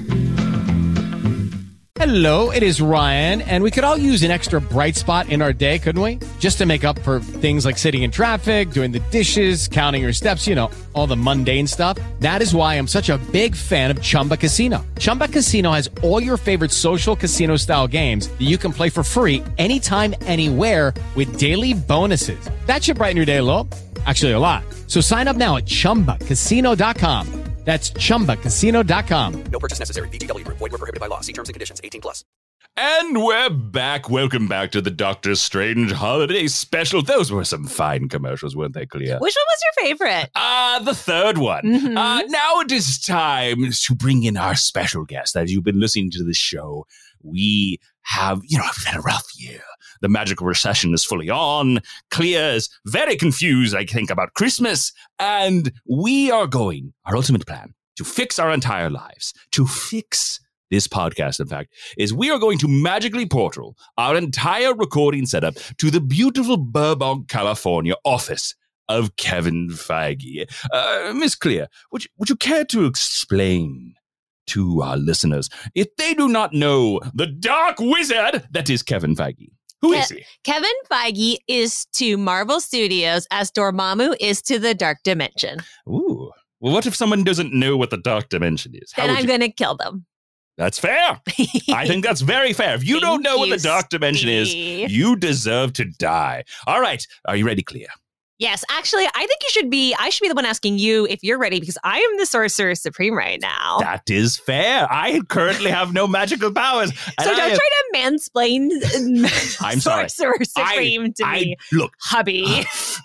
Hello, it is Ryan, and we could all use an extra bright spot in our day, couldn't we? Just to make up for things like sitting in traffic, doing the dishes, counting your steps, you know, all the mundane stuff. That is why I'm such a big fan of Chumba Casino. Chumba Casino has all your favorite social casino-style games that you can play for free anytime, anywhere with daily bonuses. That should brighten your day a little. Actually, a lot. So sign up now at chumba casino dot com. That's chumba casino dot com. No purchase necessary. V G W Group. Void where prohibited by law. See terms and conditions. eighteen plus. And we're back. Welcome back to the Doctor Strange Holiday Special. Those were some fine commercials, weren't they, Clea? Which one was your favorite? Ah, uh, the third one. Mm-hmm. Uh, now it is time to bring in our special guest. As you've been listening to the show, we have, you know, we've had a rough year. The magical recession is fully on. Clea is very confused, I think, about Christmas. And we are going, our ultimate plan, to fix our entire lives, to fix this podcast, in fact, is we are going to magically portal our entire recording setup to the beautiful Burbank, California office of Kevin Feige. Uh, Miss Clea, would you, would you care to explain to our listeners, if they do not know the dark wizard that is Kevin Feige? Who is he? Kevin Feige is to Marvel Studios as Dormammu is to the Dark Dimension. Ooh. Well, what if someone doesn't know what the dark dimension is? How Then would I'm you- going to kill them. That's fair. I think that's very fair. If you don't Thank know what you, the dark dimension Stevie. is, you deserve to die. All right. Are you ready, Clea? Yes, actually, I think you should be, I should be the one asking you if you're ready because I am the Sorcerer Supreme right now. That is fair. I currently have no magical powers. So and don't I am- try to mansplain I'm sorry. Sorcerer Supreme I, to I, me, Look. hubby.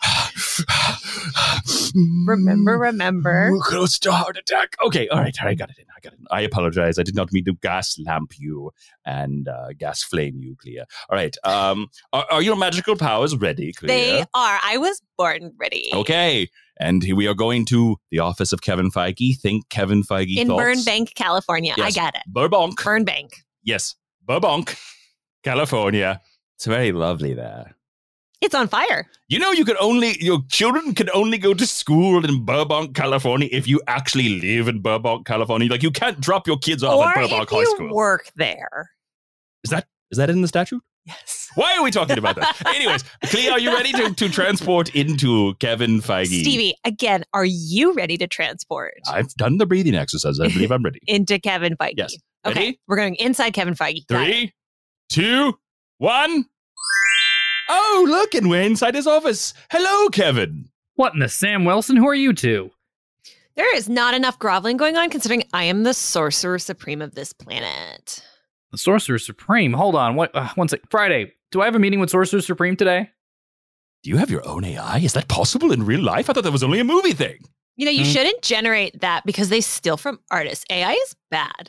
remember, remember. Close to heart attack. Okay, all right, I got it in. I got it in. I apologize. I did not mean to gas lamp you and uh, gas flame you, Clea. All right. Um, are, are your magical powers ready, Clea? They are. I was born ready. Okay. And here we are going to the office of Kevin Feige. Think Kevin Feige In thoughts. Burbank, California. Yes. I get it. Burbank. Burbank. Yes. Burbank, California. It's very lovely there. It's on fire. You know, you could only, your children can only go to school in Burbank, California if you actually live in Burbank, California. Like, you can't drop your kids off Or at Burbank if High you School. work there. Is that is that in the statute? Yes. Why are we talking about that? Anyways, Clea, are you ready to, to transport into Kevin Feige? Stevie, again, are you ready to transport I've done the breathing exercise. I believe I'm ready. into Kevin Feige? Yes. Okay, Ready? we're going inside Kevin Feige. Got it. Three, two, one. Oh, look, and we're inside his office. Hello, Kevin. What in the Sam Wilson? Who are you two? There is not enough groveling going on considering I am the Sorcerer Supreme of this planet. The Sorcerer Supreme. Hold on. What? Uh, one sec. Friday. Do I have a meeting with Sorcerer Supreme today? Do you have your own A I? Is that possible in real life? I thought that was only a movie thing. You know, you Hmm. shouldn't generate that because they steal from artists. A I is bad.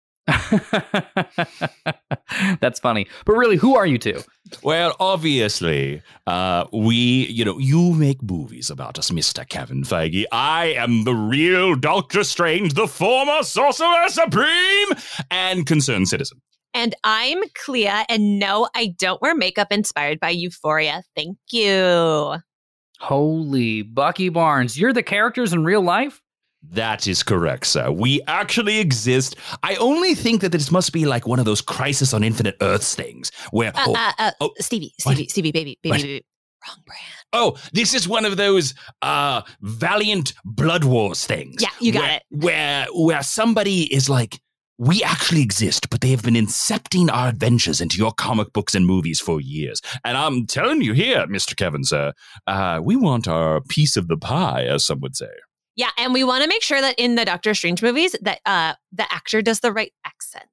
That's funny. But really, who are you two? Well, obviously, uh, we, you know, you make movies about us, Mister Kevin Feige. I am the real Doctor Strange, the former Sorcerer Supreme and concerned citizen. And I'm Clea, and no, I don't wear makeup inspired by Euphoria. Thank you. Holy Bucky Barnes. You're the characters in real life? That is correct, sir. We actually exist. I only think that this must be like one of those Crisis on Infinite Earths things where. Uh, oh, uh, uh, oh, Stevie, what? Stevie, Stevie, baby, baby, What? baby. Wrong brand. oh, this is one of those uh, Valiant Blood Wars things. Yeah, you got where, it. Where where somebody is like, we actually exist, but they have been incepting our adventures into your comic books and movies for years. And I'm telling you here, Mister Kevin, sir, uh, we want our piece of the pie, as some would say. Yeah, and we want to make sure that in the Doctor Strange movies that uh, the actor does the right accent.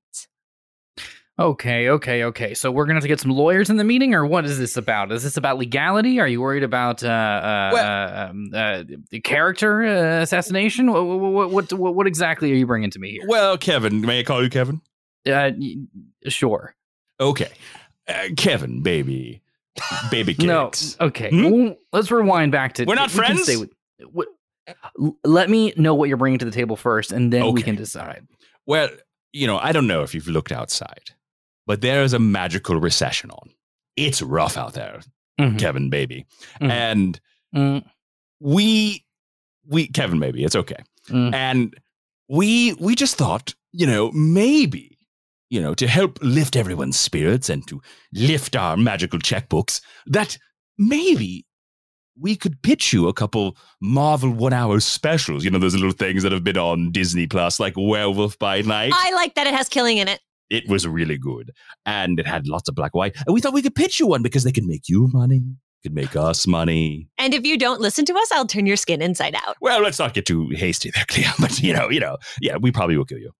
Okay, okay, okay. So we're going to have to get some lawyers in the meeting, or what is this about? Is this about legality? Are you worried about uh, uh, Well- uh, um, uh, the character uh, assassination? What, what, what, what, what exactly are you bringing to me here? Well, Kevin, may I call you Kevin? Uh, y- sure. Okay. Uh, Kevin, baby. Baby No. cakes. Okay. Hmm? Well, let's rewind back to. We're not we can friends? stay with- what- l- let me know what you're bringing to the table first, and then we Okay. can decide. Well, you know, I don't know if you've looked outside, but there is a magical recession on. It's rough out there, Mhm. Kevin, baby. Mhm. And Mm, we, we, Kevin, baby, it's okay. mm. And we, we just thought, you know, maybe, you know, to help lift everyone's spirits and to lift our magical checkbooks, that maybe we could pitch you a couple Marvel one-hour specials. You know, those little things that have been on Disney Plus, like Werewolf by Night. I like that it has killing in it. It was really good, and it had lots of black and white. And we thought we could pitch you one because they can make you money, could make us money. And if you don't listen to us, I'll turn your skin inside out. Well, let's not get too hasty there, Clea. But you know, you know, yeah, we probably will kill you.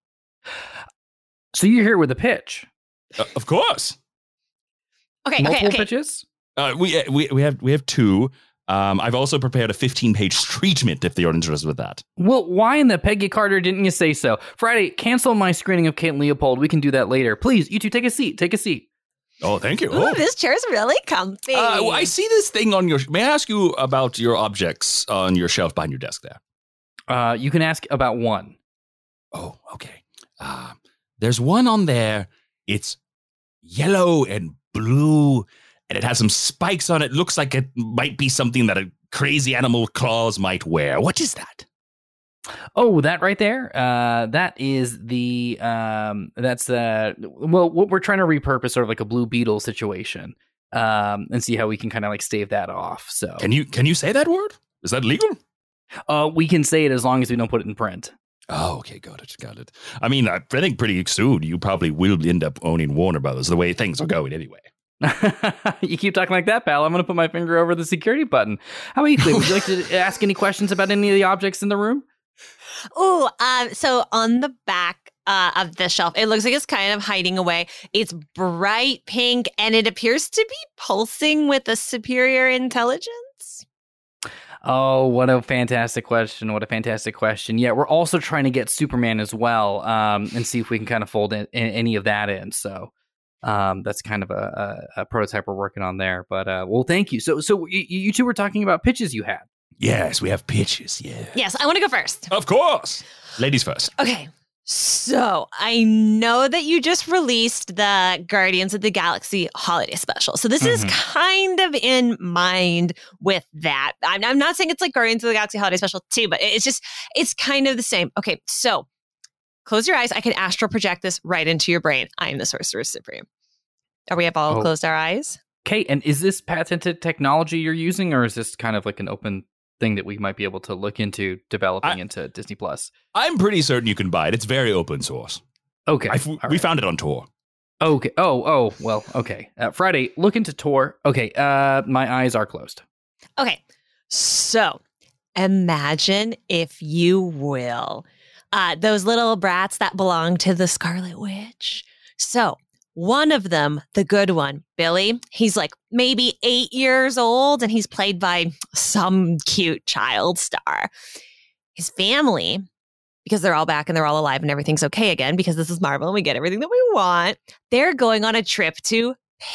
So you're here with a pitch. Uh, of course, Okay, okay, Multiple okay. pitches? uh, we uh, we we have we have two. Um, I've also prepared a fifteen-page treatment if you're interested with that. Well, why in the Peggy Carter didn't you say so? Friday, cancel my screening of Kate Leopold. We can do that later. Please, you two take a seat. Take a seat. Oh, thank you. Ooh, Oh. this chair's really comfy. Uh, well, I see this thing on your. May I ask you about your objects on your shelf behind your desk there? Uh, you can ask about one. Oh, okay. Uh, there's one on there. It's yellow and blue, and it has some spikes on it. Looks like it might be something that a crazy animal claws might wear. What is that? Oh, that right there. Uh, that is the um, that's uh, well, what we're trying to repurpose, sort of like a Blue Beetle situation, um, and see how we can kind of like stave that off. So, Can you can you say that word? Is that legal? uh, we can say it as long as we don't put it in print. Oh, okay, got it, got it. I mean, I think pretty soon you probably will end up owning Warner Brothers the way things are going anyway. You keep talking like that, pal. I'm going to put my finger over the security button. How about you, Clea? Would you like to ask any questions about any of the objects in the room? Oh, um, so on the back uh, of the shelf, it looks like it's kind of hiding away. It's bright pink, and it appears to be pulsing with a superior intelligence. Oh, what a fantastic question. What a fantastic question. Yeah, we're also trying to get Superman as well, um, and see if we can kind of fold in, in, any of that in. So um, that's kind of a, a, a prototype we're working on there. But, uh, well, thank you. So so you, you two were talking about pitches you had. Yes, we have pitches, yeah. Yes, I want to go first. Of course. Ladies first. Okay. So I know that you just released the Guardians of the Galaxy holiday special. So this mm-hmm. is kind of in mind with that. I'm, I'm not saying it's like Guardians of the Galaxy holiday special too, but it's just, it's kind of the same. Okay, so close your eyes. I can astral project this right into your brain. I am the Sorcerer Supreme. Are we have all oh. closed our eyes? Okay, and is this patented technology you're using, or is this kind of like an open thing that we might be able to look into developing I, into Disney Plus? I'm pretty certain you can buy it. It's very open source. Okay. F- we right. found it on Tor. Okay. Oh, oh, well, okay. Uh, Friday, look into Tor. Okay. Uh, my eyes are closed. Okay. So imagine, if you will, uh, those little brats that belong to the Scarlet Witch. So one of them, the good one, Billy, he's like maybe eight years old, and he's played by some cute child star. His family, because they're all back and they're all alive and everything's okay again, because this is Marvel and we get everything that we want, they're going on a trip to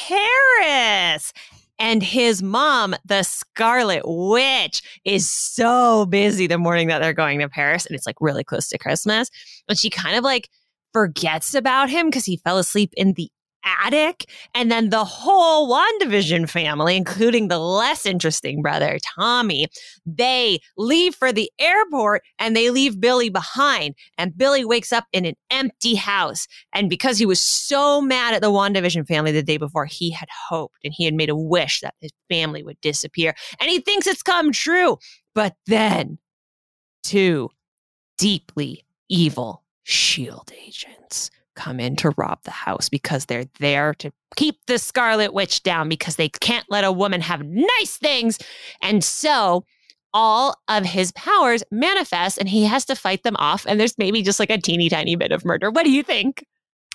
Paris. And his mom, the Scarlet Witch, is so busy the morning that they're going to Paris, and it's like really close to Christmas. And she kind of like forgets about him because he fell asleep in the attic. And then the whole WandaVision family, including the less interesting brother, Tommy, they leave for the airport and they leave Billy behind. And Billy wakes up in an empty house. And because he was so mad at the WandaVision family the day before, he had hoped and he had made a wish that his family would disappear. And he thinks it's come true. But then two deeply evil SHIELD agents come in to rob the house because they're there to keep the Scarlet Witch down because they can't let a woman have nice things. And so all of his powers manifest and he has to fight them off. And there's maybe just like a teeny tiny bit of murder. What do you think?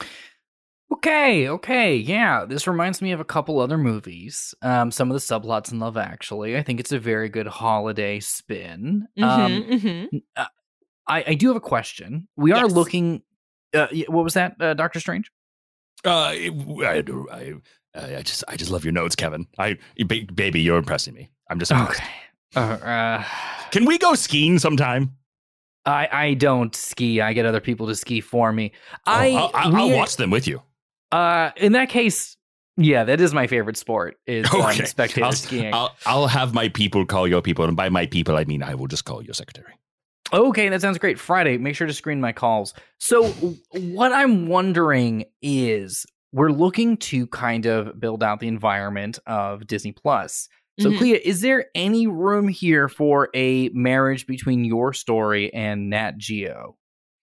Okay, okay, yeah. This reminds me of a couple other movies. Um, some of the subplots in Love Actually. I think it's a very good holiday spin. Mm-hmm, um, mm-hmm. Uh, I, I do have a question. We are Yes. looking... Uh, what was that, uh, Doctor Strange? Uh, I, I, I just, I just love your notes, Kevin. I, ba- baby, you're impressing me. I'm just impressed. Okay. Uh, uh, Can we go skiing sometime? I, I don't ski. I get other people to ski for me. I, oh, I'll, I'll, I'll we, watch them with you. Uh, in that case, yeah, that is my favorite sport. Is Okay. um, spectator I'll, skiing. I'll, I'll have my people call your people, and by my people, I mean I will just call your secretary. Okay, that sounds great. Friday, make sure to screen my calls. So what I'm wondering is we're looking to kind of build out the environment of Disney Plus. So Mhm. Clea, is there any room here for a marriage between your story and Nat Geo?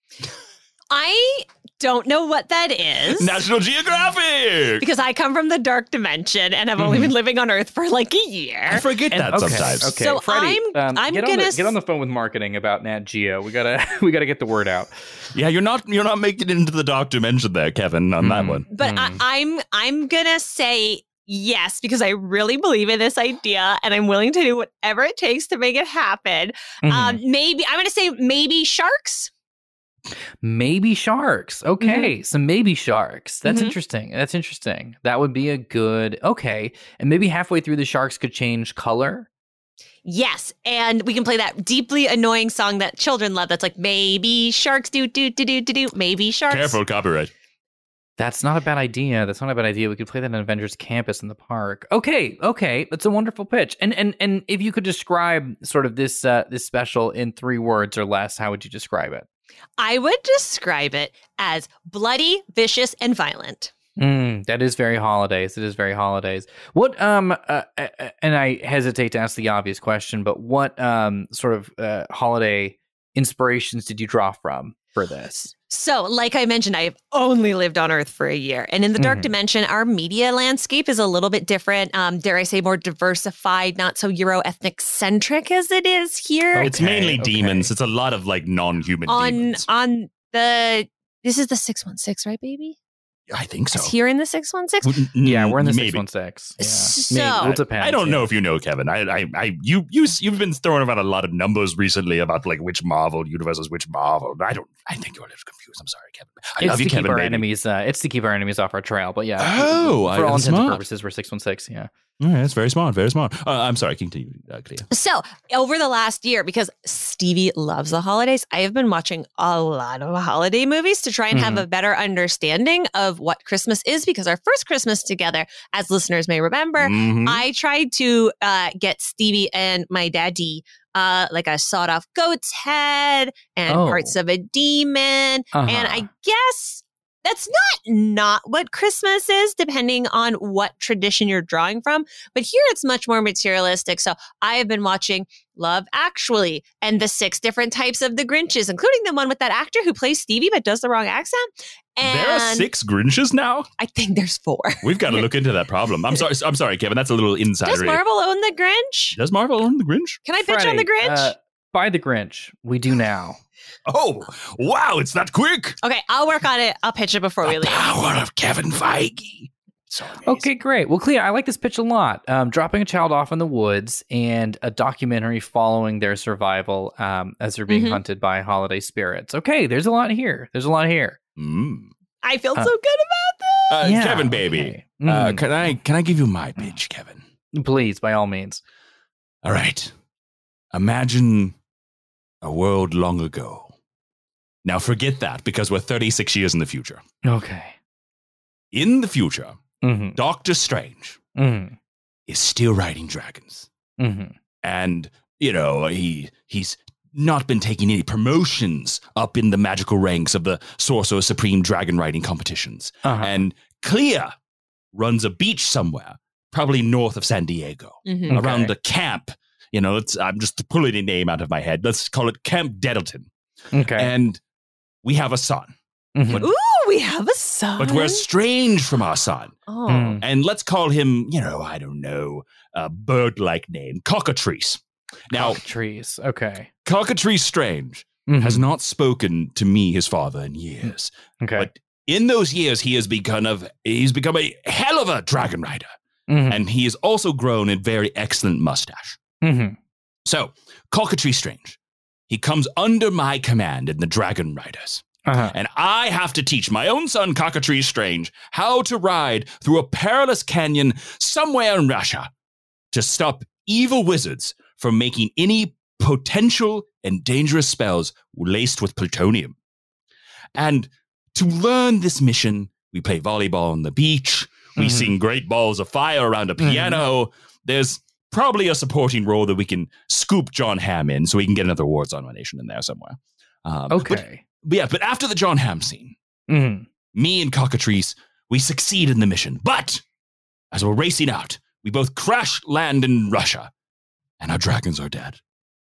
I don't know what that is. National Geographic! Because I come from the dark dimension and I've only been living on Earth for like a year. I forget And- that okay, sometimes. Okay, So Freddie, I'm- um, I'm get on gonna the, s- get on the phone with marketing about Nat Geo. We gotta we gotta get the word out. Yeah, you're not you're not making it into the dark dimension there, Kevin, on that Mhm. one. But Mm. I, I'm I'm gonna say yes because I really believe in this idea and I'm willing to do whatever it takes to make it happen. Mhm. Um, maybe I'm gonna say maybe sharks. Maybe sharks. Okay, so maybe sharks. That's Mhm. interesting. That's interesting. That would be a good. Okay, and maybe halfway through the sharks could change color. Yes, and we can play that deeply annoying song that children love. That's like maybe sharks do do do do do do. Maybe sharks. Careful, copyright. That's not a bad idea. That's not a bad idea. We could play that on Avengers Campus in the park. Okay, okay, that's a wonderful pitch. And and and if you could describe sort of this uh, this special in three words or less, how would you describe it? I would describe it as bloody, vicious, and violent. Mm, that is very holidays. It is very holidays. What um uh, uh, and I hesitate to ask the obvious question, but what um sort of uh, holiday inspirations did you draw from for this? So, like I mentioned, I've only lived on Earth for a year. And in the Dark Mhm. Dimension, our media landscape is a little bit different. Um, dare I say, more diversified, not so Euro ethnic centric as it is here. It's mainly okay. demons. It's a lot of like non-human on demons. on the this is the six one six, right, baby? I think so. It's here in the six one six. W- Yeah, we're in the maybe. six one six. Yeah. So- Maybe. It depends. I don't know yeah. if you know, Kevin. I, I, I, you, you, you've been throwing about a lot of numbers recently about like which Marvel universe is which Marvel. I don't. I think you're a little confused. I'm sorry, Kevin. I It's love to you, keep Kevin. our baby. enemies. Uh, it's to keep our enemies off our trail. But yeah. Oh, for I- all that's intents and smart. purposes, we're six one six. Yeah. All right, that's very smart. Very smart. Uh, I'm sorry. Continue, uh, Clea. So, over the last year, because Stevie loves the holidays, I have been watching a lot of holiday movies to try and have Mhm. a better understanding of what Christmas is. Because our first Christmas together, as listeners may remember, Mhm. I tried to uh, get Stevie and my daddy uh, like a sawed off goat's head and Oh. parts of a demon. Uh-huh. And I guess that's not not what Christmas is, depending on what tradition you're drawing from. But here it's much more materialistic. So I have been watching Love Actually and the six different types of the Grinches, including the one with that actor who plays Stevie but does the wrong accent. And There are six Grinches now. I think there's four. We've got to look into that problem. I'm sorry. I'm sorry, Kevin. That's a little insider. Does Marvel own the Grinch? Does Marvel own the Grinch? Can I pitch on the Friday, Grinch? Uh, buy the Grinch. We do now. Oh, wow! It's that quick. Okay, I'll work on it. I'll pitch it before we The leave. power of Kevin Feige. So amazing. Okay, great. Well, Clea, I like this pitch a lot. Um, dropping a child off in the woods and a documentary following their survival um, as they're being Mhm. hunted by holiday spirits. Okay, there's a lot here. There's a lot here. Mm. I feel Uh, so good about Uh, Yeah, Kevin, baby. okay. Uh, Mm. can I can I give you my pitch, Kevin? Please, by all means. All right. Imagine a world long ago. Now forget that because we're thirty-six years in the future. Okay. In the future, Mm-hmm. Doctor Strange Mm-hmm. is still riding dragons. Mm-hmm. And, you know, he he's not been taking any promotions up in the magical ranks of the Sorcerer Supreme dragon riding competitions. Uh-huh. And Clea runs a beach somewhere, probably north of San Diego, it. Mhm. Okay. around the camp. You know, it's, I'm just pulling a name out of my head. Let's call it Camp Deadleton. Okay. And we have a son, Mhm. Ooh, we have a son. but we're estranged from our son. Oh. Mm. And let's call him, you know, I don't know, a bird-like name, Cockatrice. Now, trees. Okay. Cockatrice Strange Mhm. has not spoken to me, his father, in years. Okay. But in those years, he has become of he's become a hell of a dragon rider, Mhm. and he has also grown a very excellent mustache. Mhm. So, Cockatrice Strange, he comes under my command in the Dragon Riders. Uh-huh. And I have to teach my own son, Cockatrice Strange, how to ride through a perilous canyon somewhere in Russia to stop evil wizards from making any potential and dangerous spells laced with plutonium. And to learn this mission, we play volleyball on the beach. We Mhm. sing Great Balls of Fire around a piano. There's probably a supporting role that we can scoop John Hamm in so we can get another Warzone nomination in there somewhere. Um, but- Okay. but yeah, but after the John Hamm scene, Mhm. me and Cockatrice, we succeed in the mission. But as we're racing out, we both crash land in Russia, and our dragons are dead.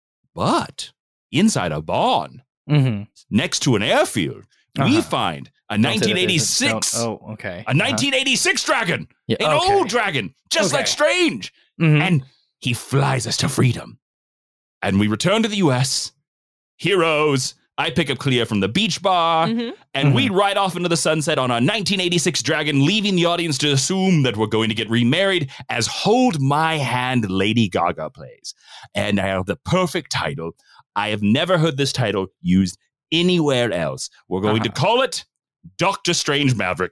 But inside a barn, Mhm. next to an airfield, we Uh-huh. find a Don't say that nineteen there's a- eighty-six, don't- Oh, okay. a nineteen eighty-six dragon, Yeah, an okay. old dragon, just like Okay. Strange. Mhm. And he flies us to freedom. And we return to the U S, heroes. I pick up Clea from the beach bar, Mhm. and Mhm. we ride off into the sunset on our nineteen eighty-six dragon, leaving the audience to assume that we're going to get remarried as Hold My Hand Lady Gaga plays. And I have the perfect title. I have never heard this title used anywhere else. We're going to Uh-huh. call it Doctor Strange Maverick.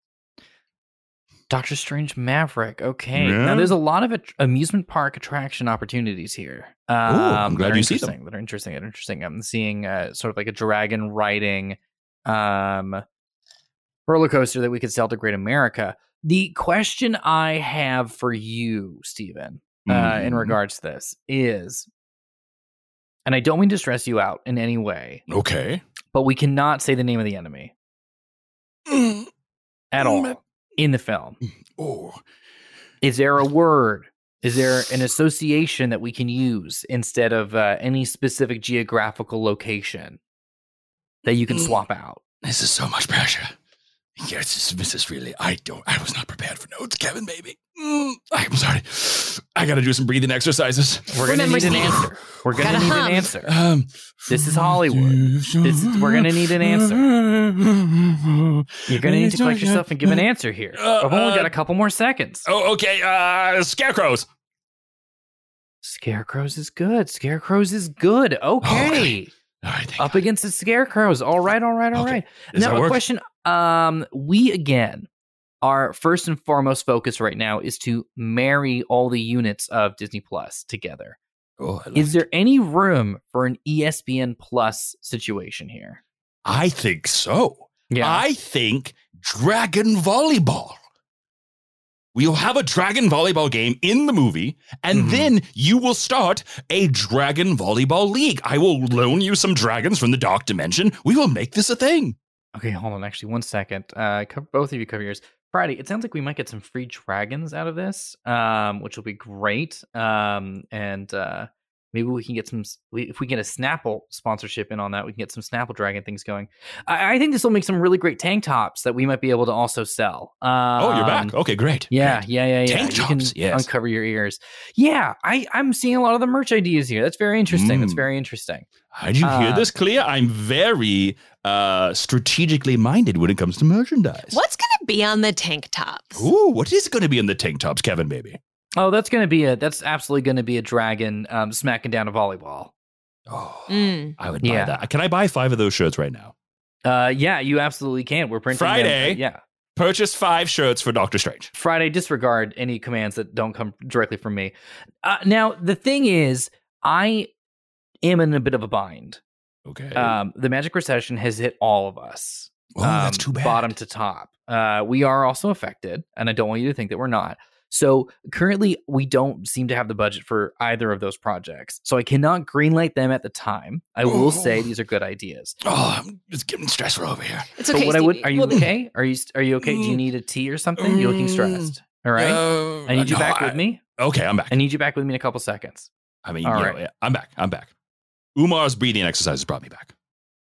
Doctor Strange Maverick. Okay. Yeah. Now, there's a lot of at- amusement park attraction opportunities here. Um, I'm glad that are you see them. interesting, That are interesting. That are interesting. I'm seeing uh, sort of like a dragon riding um, roller coaster that we could sell to Great America. The question I have for you, Stephen, uh, in Mhm. regards to this is, and I don't mean to stress you out in any way, Okay. but we cannot say the name of the enemy at all in the film. Oh. Is there a word Is there an association that we can use instead of uh, any specific geographical location that you can swap out? This is so much pressure. Yes, this is really, I don't, I was not prepared for notes, Kevin, baby. Mm, I'm sorry. I got to do some breathing exercises. We're going to need an answer. We're going to need hum. an answer. Um, This is Hollywood. This is, we're going to need an answer. You're going to need to collect yourself and give an answer here. Uh, I've only uh, got a couple more seconds. Oh, okay. Uh, scarecrows. Scarecrows is good. Scarecrows is good. Okay. All right. thank Up God. against the scarecrows. All right, all right, all Okay. right. Does Now, that a work? question. Um, we again, our first and foremost focus right now is to marry all the units of Disney Plus together. Oh, I, like Is there any room for an E S P N Plus situation here? I think so. Yeah. I think Dragon Volleyball. We'll have a Dragon Volleyball game in the movie, and Mhm. then you will start a Dragon Volleyball League. I will loan you some dragons from the Dark Dimension. We will make this a thing. Okay, hold on. Actually, one second. Uh, co- both of you cover yours. Friday, it sounds like we might get some free dragons out of this, um, which will be great. Um, and uh, maybe we can get some. s- We, if we get a Snapple sponsorship in on that, we can get some Snapple dragon things going. I, I think this will make some really great tank tops that we might be able to also sell. Um, Oh, you're back. Okay, great. Yeah, Great. yeah, yeah, yeah. Tank you can tops, yes. uncover your ears. Yeah, I, I'm seeing a lot of the merch ideas here. That's very interesting. That's Mm. very interesting. Did you hear Uh, this, Clea? I'm very uh, strategically minded when it comes to merchandise. What's going to be on the tank tops? Ooh, what is going to be in the tank tops, Kevin, baby? Oh, that's gonna be a. That's absolutely gonna be a dragon um, smacking down a volleyball. Oh, Mm. I would buy Yeah. that. Can I buy five of those shirts right now? Uh, yeah, you absolutely can. We're printing them. Friday. Uh, yeah, Purchase five shirts for Doctor Strange. Friday. Disregard any commands that don't come directly from me. Uh, now, the thing is, I am in a bit of a bind. Okay. Um, the Magic Recession has hit all of us. oh, that's um, too bad. Bottom to top. Uh, we are also affected, and I don't want you to think that we're not. So currently, we don't seem to have the budget for either of those projects. So I cannot greenlight them at the time. I will say these are good ideas. Oh, I'm just getting stressful over here. It's okay. but what I would, Stevie. are you Well, okay? Are you are you okay? Do you need a tea or something? You're looking stressed. All right. Uh, I need you no, back I- with me. Okay, I'm back. I need you back with me in a couple seconds. I mean, all you right. know, yeah, I'm back. I'm back. Umar's breathing exercises brought me back.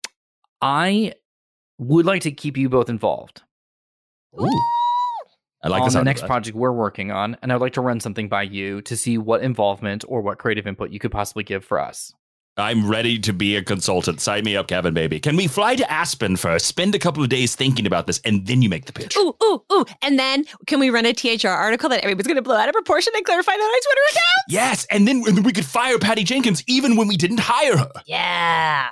I would like to keep you both involved Ooh. I like on the the sound of next that. project we're working on, and I'd like to run something by you to see what involvement or what creative input you could possibly give for us. I'm ready to be a consultant. Sign me up, Kevin, baby. Can we fly to Aspen first, spend a couple of days thinking about this, and then you make the pitch? Ooh, ooh, ooh. And then can we run a T H R article that everybody's going to blow out of proportion and clarify that on our Twitter account? Yes, and then and then we could fire Patty Jenkins even when we didn't hire her. Yeah.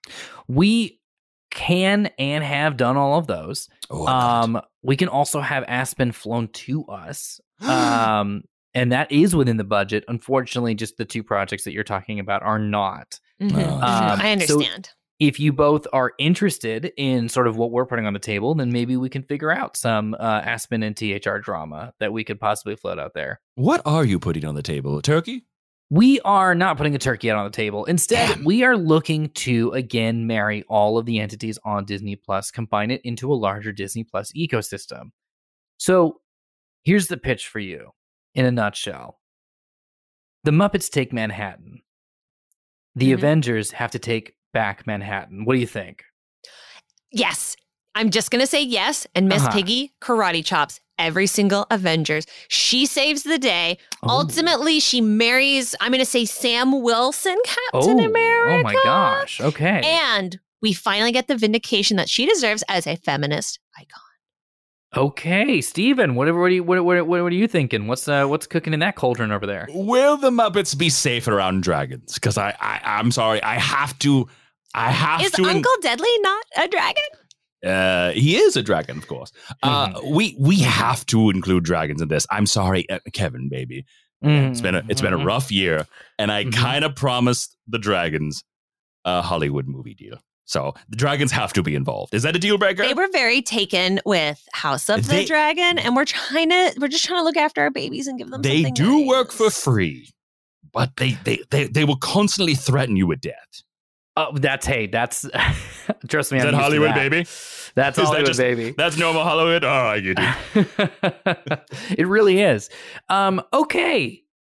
We can and have done all of those. Oh, I love it. Um, we can also have Aspen flown to us. Um, and that is within the budget. Unfortunately, just the two projects that you're talking about are not. Mhm. Oh, Um, I so understand. if you both are interested in sort of what we're putting on the table, then maybe we can figure out some uh, Aspen and T H R drama that we could possibly float out there. What are you putting on the table? A turkey? We are not putting a turkey out on the table. Instead, Damn. we are looking to again marry all of the entities on Disney Plus, combine it into a larger Disney Plus ecosystem. So here's the pitch for you in a nutshell. The Muppets take Manhattan. The Mhm. Avengers have to take back Manhattan. What do you think? Yes. I'm just going to say yes. And Miss Uh-huh. Piggy karate chops every single Avengers. She saves the day. Oh. Ultimately, she marries, I'm going to say Sam Wilson, Captain Oh, America. oh my gosh. Okay. And we finally get the vindication that she deserves as a feminist icon. Okay, Steven, what, what, are you, what, what, what are you thinking? What's uh, what's cooking in that cauldron over there? Will the Muppets be safe around dragons? Because I, I, I'm sorry, I have to, I have Is to. in- Uncle Deadly not a dragon? Uh, he is a dragon, of course. Uh, Mm-hmm. we we have to include dragons in this. I'm sorry, uh, Kevin, baby. It's been a it's been a Mhm. rough year, and I Mhm. kind of promised the dragons a Hollywood movie deal. So the dragons have to be involved. Is that a deal breaker? They were very taken with House of They- the Dragon, and we're trying to we're just trying to look after our babies and give them They something do nice. work for free, but they they they they will constantly threaten you with death. Oh, that's hey, that's trust me. Is I'm that used to Hollywood, that. baby? That's Is that Hollywood, just- baby. That's normal Hollywood. Oh, I get it. It really is. Um, okay,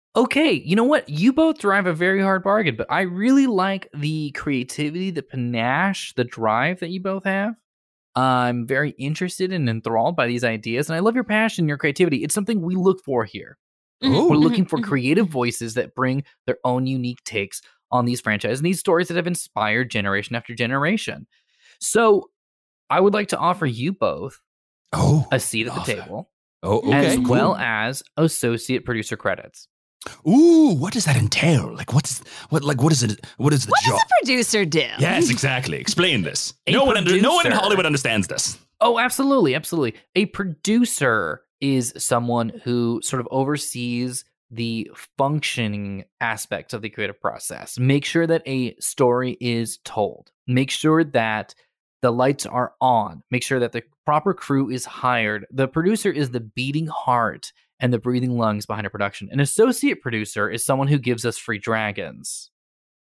Okay, you know what? You both drive a very hard bargain, but I really like the creativity, the panache, the drive that you both have. I'm very interested and enthralled by these ideas, and I love your passion, your creativity. It's something we look for here. Oh. We're looking for creative voices that bring their own unique takes on these franchises and these stories that have inspired generation after generation. So I would like to offer you both Oh, a seat at the love that. table, Oh, okay. as cool. well as associate producer credits. Ooh, what does that entail? Like, what's what? Like, what is it? What is the What job? does a producer do? Yes, exactly. Explain this. A No one, under, no one in producer. Hollywood understands this. Oh, absolutely, absolutely. A producer is someone who sort of oversees the functioning aspects of the creative process. Make sure that a story is told. Make sure that the lights are on. Make sure that the proper crew is hired. The producer is the beating heart and the breathing lungs behind a production. An associate producer is someone who gives us free dragons.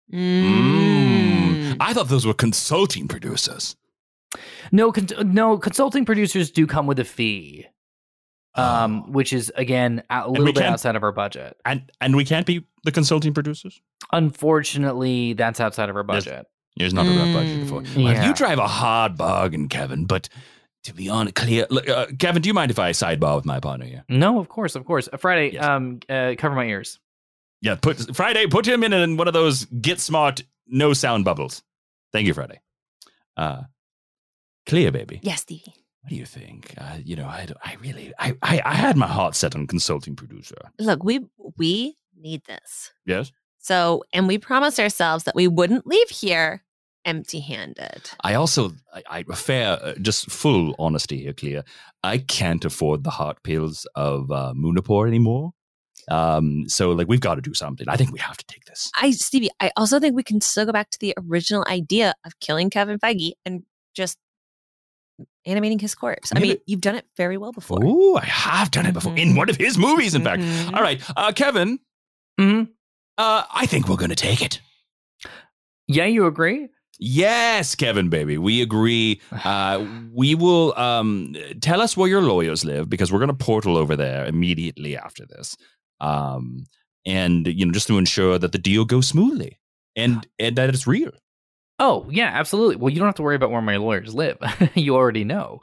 Mm. I thought those were consulting producers. No, con- no, consulting producers do come with a fee, um, Oh. which is again a we little bit can't- outside of our budget. And and we can't be the consulting producers? Unfortunately, that's outside of our Yes. budget. There's not enough budget for it. Well, Yeah. you drive a hard bargain, Kevin, but to be honest, clear. Look, uh, Kevin, do you mind if I sidebar with my partner here? No, of course, of course. Uh, Friday, Yes. um, uh, cover my ears. Yeah, put Friday, put him in, in one of those Get Smart no sound bubbles. Thank you, Friday. Uh, clear, baby. Yes, Stevie. What do you think? Uh, you know, I, I really, I, I, I had my heart set on consulting producer. Look, we we need this. Yes. So, and we promised ourselves that we wouldn't leave here empty-handed. I also, I, I fair, uh, just full honesty here, Clea. I can't afford the heart pills of uh, Munapur anymore. Um, so like we've got to do something. I think we have to take this. I, Stevie, I also think we can still go back to the original idea of killing Kevin Feige and just animating his corpse. I Yeah, mean, but- you've done it very well before. Ooh, I have done it before in one of his movies, in fact. Mhm. All right, uh, Kevin, Hmm. uh, I think we're going to take it. Yeah, you agree? Yes, Kevin, baby, we agree. Uh, we will um, tell us where your lawyers live because we're going to portal over there immediately after this, um, and you know, just to ensure that the deal goes smoothly and and that it's real. Oh, yeah, absolutely. Well, you don't have to worry about where my lawyers live. You already know.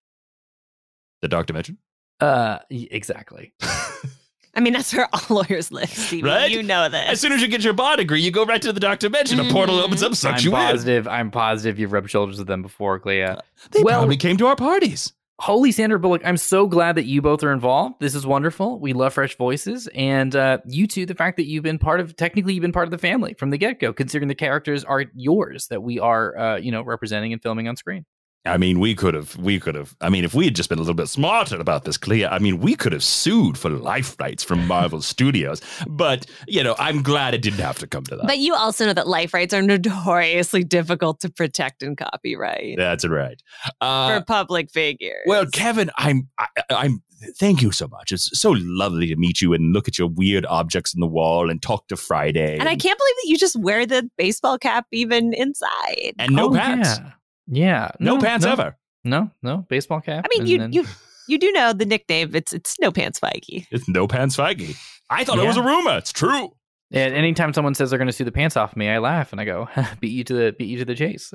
The doctor mentioned, Uh, y- exactly. I mean, that's where all lawyers live, Stevie. Right? You know this. as soon as you get your bar degree, you go right to the doctor mentioned. A portal opens up, sucks I'm you in. positive. I'm positive you've rubbed shoulders with them before, Clea. They Well- probably came to our parties. Holy Sandra Bullock, I'm so glad that you both are involved. This is wonderful. We love fresh voices. And uh, you two, the fact that you've been part of, technically you've been part of the family from the get-go, considering the characters are yours that we are, uh, you know, representing and filming on screen. I mean, we could have, we could have, I mean, if we had just been a little bit smarter about this, Clea, I mean, we could have sued for life rights from Marvel Studios. But, you know, I'm glad it didn't have to come to that. But you also know that life rights are notoriously difficult to protect and copyright That's right. Uh, for public figures. well, Kevin, I'm, I, I'm, thank you so much. It's so lovely to meet you and look at your weird objects on the wall and talk to Friday. and I can't believe that you just wear the baseball cap even inside. And no Oh, pants. Yeah. Yeah. No, pants no, ever. No, no. Baseball cap. I mean, and you then- you you do know the nickname. It's it's No Pants Feige. It's no pants Feige. I thought it Yeah. was a rumor. It's true. And anytime someone says they're going to sue the pants off me, I laugh and I go, "Beat you to the beat you to the chase."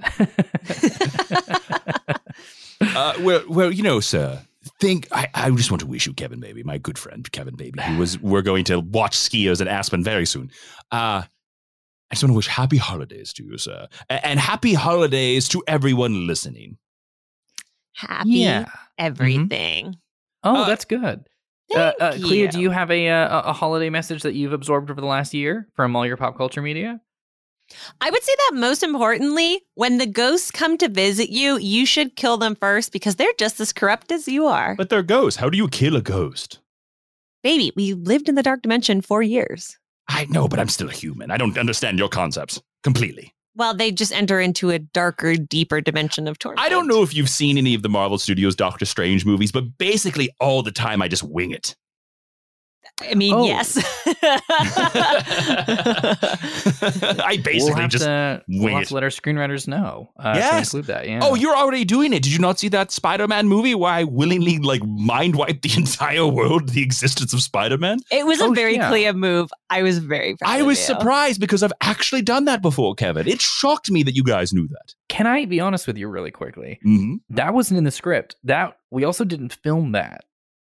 Uh, well, well, you know, sir. Think I, I just want to wish you, Kevin Baby, my good friend, Kevin Baby, who was we're going to watch skiers in Aspen very soon. Uh, I just want to wish happy holidays to you, sir, A- and happy holidays to everyone listening. Happy Yeah. everything. Oh, Uh, that's good. Uh, Thank uh, Clea, you. do you have a, uh, a holiday message that you've absorbed over the last year from all your pop culture media? I would say that most importantly, when the ghosts come to visit you, you should kill them first because they're just as corrupt as you are. But they're ghosts. How do you kill a ghost? Baby, we lived in the dark dimension for years. I know, but I'm still a human. I don't understand your concepts completely. Well, they just enter into a darker, deeper dimension of torment. I don't know if you've seen any of the Marvel Studios Doctor Strange movies, but basically all the time I just wing it. I mean, Oh. yes. I basically we'll have just to, we'll wing have it. to let our screenwriters know uh, to Yes. include that. Yeah. Oh, you're already doing it. Did you not see that Spider-Man movie where I willingly like mind wiped the entire world, the existence of Spider-Man? It was a Oh, very yeah. clear move. I was very proud I of was you. surprised because I've actually done that before, Kevin. It shocked me that you guys knew that. Can I be honest with you really quickly? Mm-hmm. That wasn't in the script. That we also didn't film that.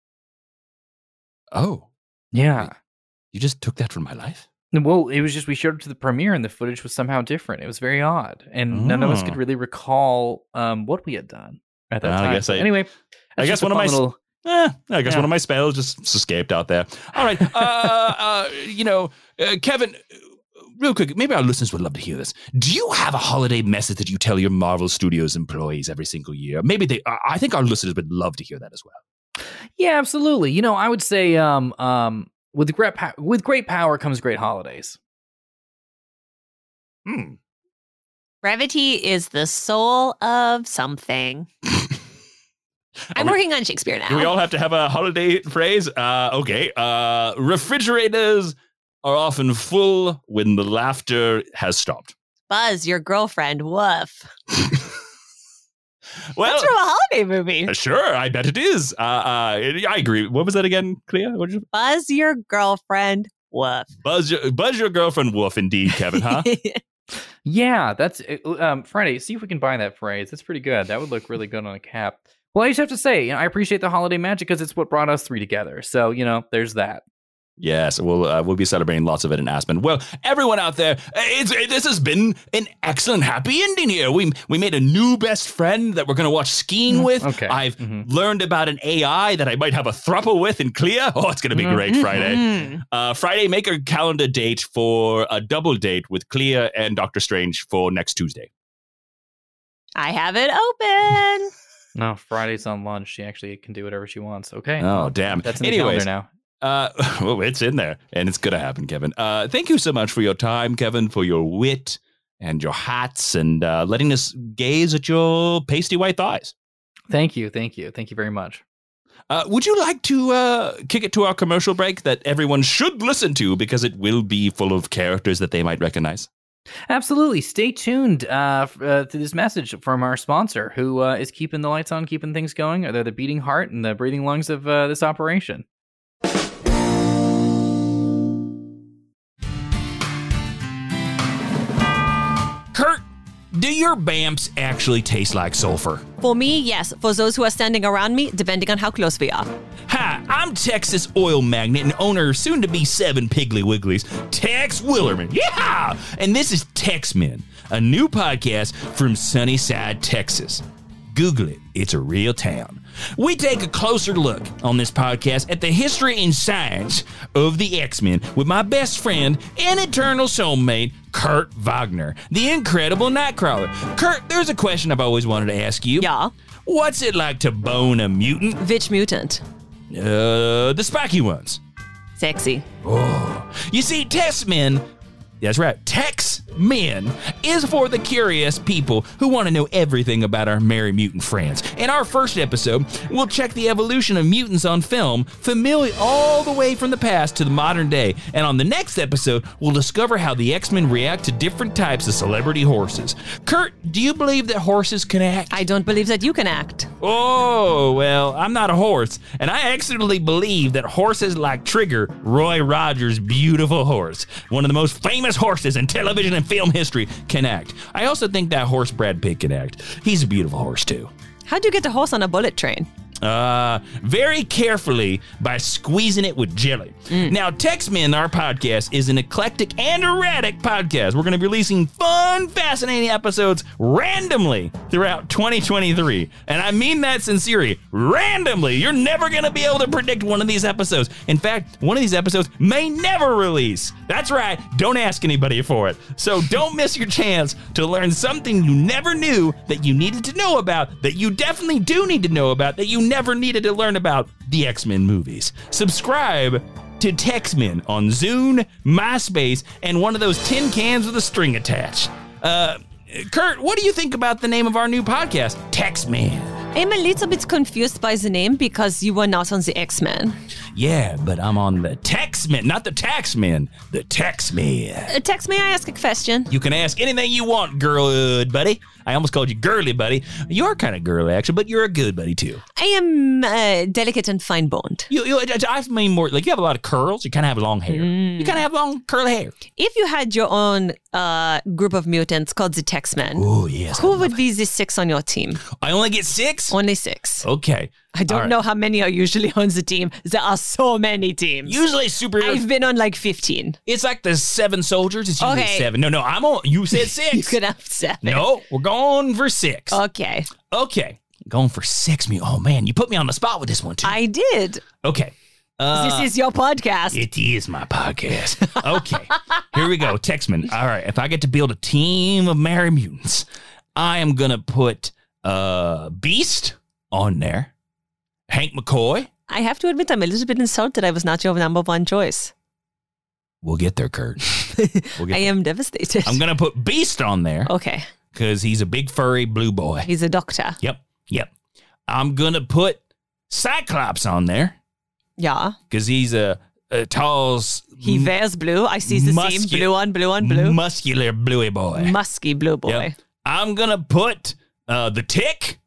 Oh, Yeah. you just took that from my life? Well, it was just we showed it to the premiere and the footage was somehow different. It was very odd, and none of us Oh. could really recall um, what we had done at that Well, I time. guess So I- anyway, I that's guess just a one of fun my little. Eh, I guess Yeah. one of my spells just escaped out there. All right. Uh, uh, you know, uh, Kevin, uh, real quick, maybe our listeners would love to hear this. Do you have a holiday message that you tell your Marvel Studios employees every single year? Maybe they, uh, I think our listeners would love to hear that as well. Yeah, absolutely. You know, I would say um, um, with great po- with great power comes great holidays. Hmm. Brevity is the soul of something. I'm we- working on Shakespeare now. Do we all have to have a holiday phrase? Uh, okay. Uh, refrigerators are often full when the laughter has stopped. Buzz, your girlfriend. Woof. Well, That's from a holiday movie. uh, sure, I bet it is. Uh, uh, I agree. What was that again, Clea? What did you Buzz, your girlfriend. Woof. Buzz your, buzz your girlfriend wolf, indeed, Kevin, huh? Yeah, that's um, Friday. See if we can buy that phrase. That's pretty good. That would look really good on a cap. Well, I just have to say, you know, I appreciate the holiday magic because it's what brought us three together. So, you know, there's that. Yes, we'll uh, we'll be celebrating lots of it in Aspen. Well, everyone out there, it's, it, this has been an excellent happy ending here. We we made a new best friend that we're going to watch skiing with. okay. I've Mhm. learned about an A I that I might have a throuple with in Clea. Oh, it's going to be great Friday. Mhm. Uh, Friday, make a calendar date for a double date with Clea and Doctor Strange for next Tuesday. I have it open. No, Friday's on lunch. She actually can do whatever she wants. Okay. Oh, damn. That's in the Anyways, calendar now. Uh, well, it's in there, and it's going to happen, Kevin. Uh, thank you so much for your time, Kevin, for your wit and your hats and uh, letting us gaze at your pasty white thighs. Thank you. Thank you. Thank you very much. Uh, would you like to uh, kick it to our commercial break that everyone should listen to because it will be full of characters that they might recognize? Absolutely. Stay tuned uh, f- uh, to this message from our sponsor who uh, is keeping the lights on, keeping things going. They're the beating heart and the breathing lungs of uh, this operation. Kurt, do your B A M Ps actually taste like sulfur? For me, yes. For those who are standing around me, depending on how close we are. Hi, I'm Texas oil magnate and owner of soon-to-be seven Piggly Wigglies, Tex Willerman. Yeah! And this is Tex-Men, a new podcast from Sunnyside, Texas. Google it. It's a real town. We take a closer look on this podcast at the history and science of the X-Men with my best friend and eternal soulmate, Kurt Wagner, the incredible Nightcrawler. Kurt, there's a question I've always wanted to ask you. Yeah. What's it like to bone a mutant? Which mutant? Uh, the spiky ones. Sexy. Oh. You see, Tex-Men, that's right, Tex-Men is for the curious people who want to know everything about our merry mutant friends. In our first episode, we'll check the evolution of mutants on film, familiar all the way from the past to the modern day. And on the next episode, we'll discover how the X-Men react to different types of celebrity horses. Kurt, do you believe that horses can act? I don't believe that you can act. Oh, well, I'm not a horse, and I actually believe that horses like Trigger, Roy Rogers' beautiful horse, one of the most famous horses in television and film history, can act. I also think that horse Brad Pitt can act. He's a beautiful horse, too. How'd you get a horse on a bullet train? Uh, very carefully by squeezing it with jelly. Mm. Now, Tex-Men, our podcast, is an eclectic and erratic podcast. We're going to be releasing fun, fascinating episodes randomly throughout twenty twenty-three. And I mean that sincerely. Randomly. You're never going to be able to predict one of these episodes. In fact, one of these episodes may never release. That's right. Don't ask anybody for it. So don't miss your chance to learn something you never knew that you needed to know about, that you definitely do need to know about, that you never needed to learn about, the X-Men movies. Subscribe to Tex-Men on Zune, MySpace, and one of those tin cans with a string attached. Uh, Kurt, what do you think about the name of our new podcast, Tex-Men? I'm a little bit confused by the name because you were not on the X-Men. Yeah, but I'm on the Taxmen, not the Taxmen, the Taxmen. Uh, Tex, may I ask a question? You can ask anything you want, girlhood buddy. I almost called you girly buddy. You are kind of girly, actually, but you're a good buddy, too. I am uh, delicate and fine-boned. You, you, I mean more, like you have a lot of curls. You kind of have long hair. Mm. You kind of have long curly hair. If you had your own uh, group of mutants called the Taxmen, oh yes, who would be the six on your team? I only get six? Only six. Okay. I don't right. know how many are usually on the team. There are so many teams. Usually superheroes. I've been on like fifteen. It's like the seven soldiers. It's usually okay. seven. No, no, I'm on. You said six. You could have seven. No, we're going for six. Okay. Okay. Going for six. Me. Oh, man. You put me on the spot with this one, too. I did. Okay. Uh, this is your podcast. It is my podcast. Okay. Here we go. Texman. All right. If I get to build a team of merry mutants, I am going to put uh, Beast on there. Hank McCoy. I have to admit, I'm a little bit insulted I was not your number one choice. We'll get there, Kurt. We'll get I there. am devastated. I'm going to put Beast on there. Okay. Because he's a big furry blue boy. He's a doctor. Yep. Yep. I'm going to put Cyclops on there. Yeah. Because he's a, a tall... He wears blue. I see the muscu- same blue on blue on blue. Muscular bluey boy. Musky blue boy. Yep. I'm going to put uh, the Tick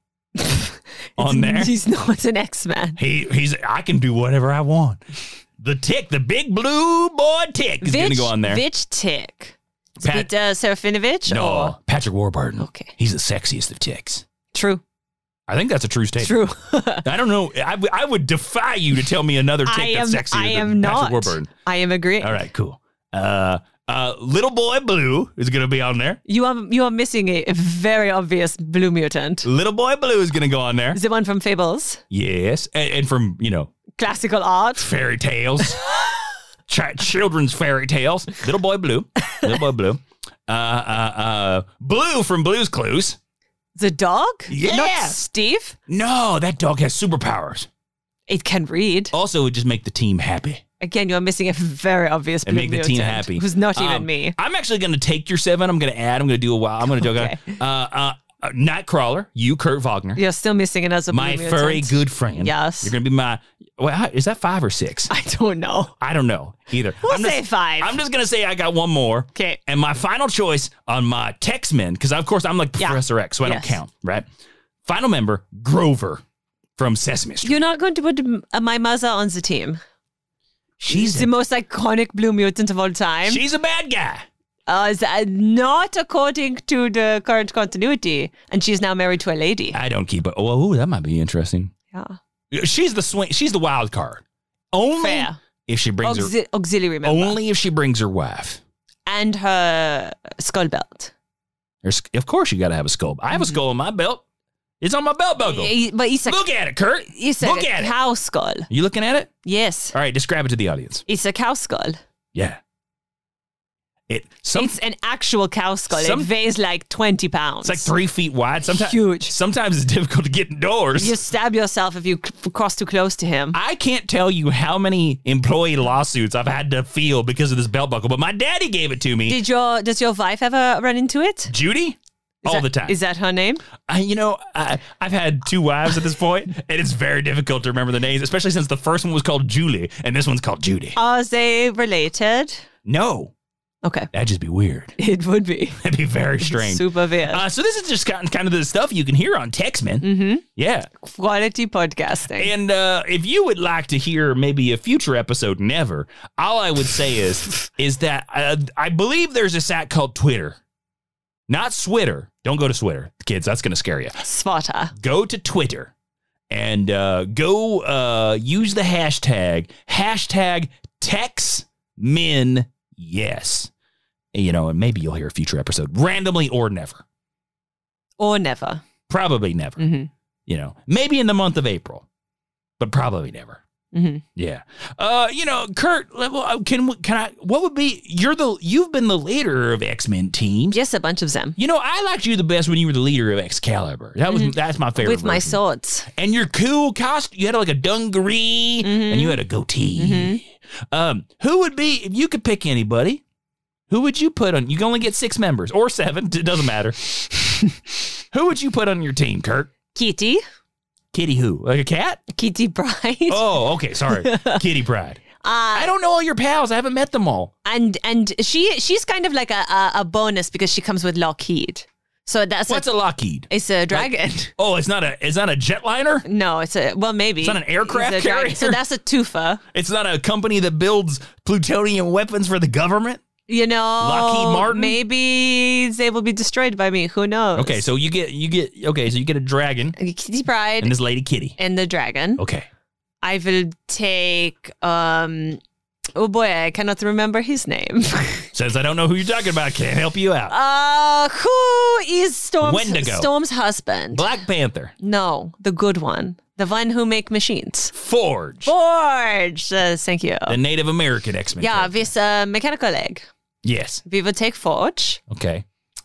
on there. He's not an X-Man. He he's I can do whatever I want. The Tick, the big blue boy Tick is going to go on there. Which Tick? Pat- Peter Serafinovich? No, or? Patrick Warburton. Okay. He's the sexiest of Ticks. True. I think that's a true statement. True. I don't know. I, w- I would defy you to tell me another Tick I that's am, sexier I than am Patrick not. Warburton. I am agreeing. All right, cool. Uh, uh, Little Boy Blue is going to be on there. You are you are missing a, a very obvious blue mutant. Little Boy Blue is going to go on there. The one from Fables? Yes. And, and from, you know, classical art. Fairy tales. Ch- children's fairy tales. Little Boy Blue. Little Boy Blue. Uh, uh, uh, Blue from Blue's Clues. The dog? Yeah. Not Steve? No, that dog has superpowers. It can read. Also, it would just make the team happy. Again, you're missing a very obvious blue And make the mutant team happy. who's not Um, even me. I'm actually going to take your seven. I'm going to add. I'm going to do a while. I'm going to joke. Okay. Uh, uh, uh, Nightcrawler. You, Kurt Wagner. You're still missing another blue My mutant. furry good friend. Yes. You're going to be my... Well, how- is that five or six? I don't know. I don't know either. We'll I'm say just, five. I'm just going to say I got one more. Okay. And my final choice on my Tex-Men, because of course I'm like Yeah. Professor X, so I Yes. don't count, right? Final member, Grover from Sesame Street. You're not going to put uh, my mother on the team. She's the a, most iconic blue mutant of all time. she's a bad guy. Uh, th- not according to the current continuity. And she's now married to a lady. I don't keep it. Oh, that might be interesting. Yeah. She's the swing. She's the wild card. Only Fair. if she brings Auxi- her. auxiliary member. Only if she brings her wife. And her skull belt. Her, sk- of course, you got to have a skull. I have a skull on my belt. It's on my belt buckle. Y- But it's a, Look at it, Kurt. it's a Look at it. cow skull. You looking at it? Yes. All right, describe it to the audience. It's a cow skull. Yeah. It. Some, It's an actual cow skull. some- it weighs like twenty pounds. It's like three feet wide. Sometimes Huge. Sometimes it's difficult to get indoors. You stab yourself if you c- cross too close to him. I can't tell you how many employee lawsuits I've had to feel because of this belt buckle, but my daddy gave it to me. Did your Does your wife ever run into it? Judy? Is All that- the time. Is that her name? I, you know, I, I've had two wives at this point, and it's very difficult to remember the names, especially since the first one was called Julie, and this one's called Judy. Are they related? No, Okay. that'd just be weird. It would be. That'd be very strange. Super weird. Uh, so this is just kind kind of the stuff you can hear on Tex-Men. mm-hmm. Yeah. Quality podcasting. And uh, if you would like to hear maybe a future episode never, all I would say is is that uh, I believe there's a site called Twitter. Not Switter. Don't go to Twitter, kids. That's going to scare you. Spotter. Go to Twitter and uh, go uh, use the hashtag, hashtag TexMen Yes. You know, and maybe you'll hear a future episode randomly or never. Or never. Probably never. Mm-hmm. You know, maybe in the month of April, but probably never. Mm-hmm. Yeah. Uh, you know, Kurt, well, can can I? What would be? You're the you've been the leader of X-Men teams. Yes, a bunch of them. You know, I liked you the best when you were the leader of Excalibur. That was Mhm. that's my favorite. With my version. swords. And your cool costume. You had like a dungaree, Mhm. and you had a goatee. Mhm. Um, who would be if you could pick anybody? Who would you put on? You can only get six members or seven. It doesn't matter. Who would you put on your team, Kurt? Kitty. Kitty who? Like a cat? Kitty Pryde. Oh, okay. Sorry. Kitty Pryde. Uh, I don't know all your pals. I haven't met them all. And and she she's kind of like a, a, a bonus because she comes with Lockheed. So that's What's a, a Lockheed? It's a dragon. Like, oh, it's not a it's not a jetliner? No, it's a well maybe. It's not an aircraft It's a dragon. carrier? So that's a Tufa. It's not a company that builds plutonium weapons for the government? You know, Lockheed Martin? Maybe they will be destroyed by me. Who knows? Okay, so you get you get okay, so you get a dragon Kitty Pryde and this lady Kitty. and the dragon. Okay. I will take. Um, oh boy, I cannot remember his name. Since I don't know who you're talking about, I can't help you out. uh, who is Storm's Wendigo. Storm's husband? Black Panther. No, the good one, the one who make machines. Forge. Forge. Uh, thank you. The Native American X-Men. Yeah, character. with a mechanical leg. Yes. We will take Forge. Okay.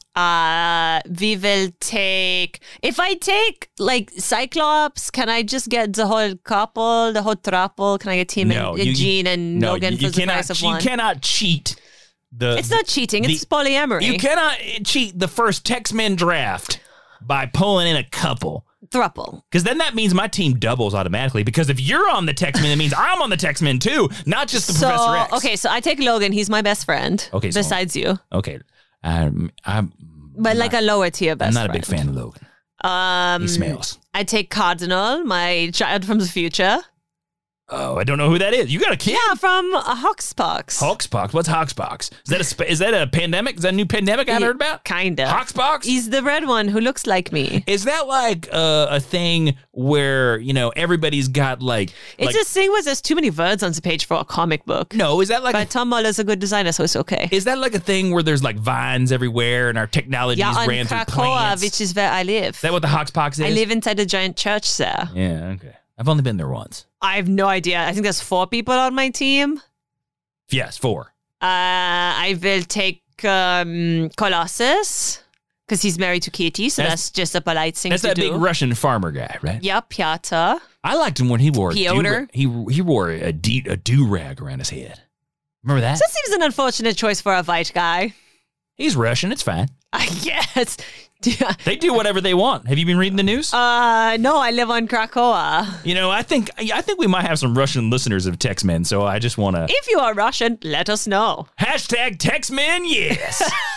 Uh, we will take. If I take like Cyclops, can I just get the whole couple, the whole throuple? Can I get him No, and you- Jean and no, Logan you, for you the cannot, price of you one? cannot cheat the. It's not cheating. the- It's polyamory. You cannot cheat the first X-Men draft by pulling in a couple. Thruple. Because then that means my team doubles automatically. Because if you're on the X-Men, it means I'm on the X-Men too, not just the So Professor X. okay, so I take Logan. He's my best friend. Okay, so- besides you, Okay. I'm, I'm, but like a lower tier best. I'm not a friend. big fan of Logan. Um, He smells. I take Cardinal, my child from the future. Oh, I don't know who that is. You got a kid? Yeah, from uh, Hoxpox. Hawkspox. What's Hawkspox? Is that a sp- is that a pandemic? Is that a new pandemic I haven't heard about? Kinda. Hawkspox? He's the red one who looks like me. Is that like uh, a thing where, you know, everybody's got like... It's like, a thing where there's too many words on the page for a comic book. No, is that like... But A, Tom Muller's a good designer, so it's okay. is that like a thing where there's like vines everywhere and our technology Yeah, is on ran through Krakoa, plants? which is where I live. Is that what the Hawkspox is? I live inside a giant church there. Yeah, okay. I've only been there once. I have no idea. I think there's four people on my team. Yes, four. Uh, I will take um, Colossus because he's married to Katie, so That's- that's, just a polite thing That's to that do. big Russian farmer guy, right? Yeah, Piotr. I liked him when he wore a Piotr? do- he he wore a de- a do rag around his head. Remember that? That seems an unfortunate choice for a white guy. He's Russian. It's fine. I guess. They do whatever they want. Have you been reading the news? Uh, no, I live on Krakoa. You know, I think I think we might have some Russian listeners of Tex-Men, so I just want to If you are Russian, let us know. hashtag Tex-Men. Yes.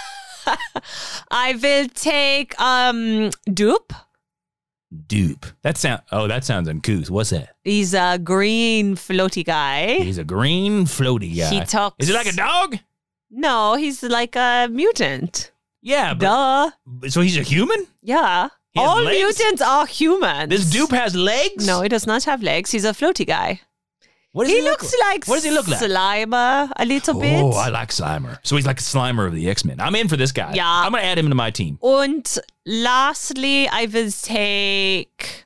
I will take um Dupe. Dupe. That sound. Oh, that sounds uncouth. What's that? He's a green floaty guy. He's a green floaty guy. He talks. Is he like a dog? No, he's like a mutant. Yeah. But, Duh. so he's a human? Yeah. He has All legs? mutants are humans. This dupe has legs? No, he does not have legs. He's a floaty guy. What does he he look looks like? like What does he look like? Slimer a little bit. Oh, I like Slimer. So he's like a Slimer of the X-Men. I'm in for this guy. Yeah. I'm going to add him to my team. And lastly, I will take.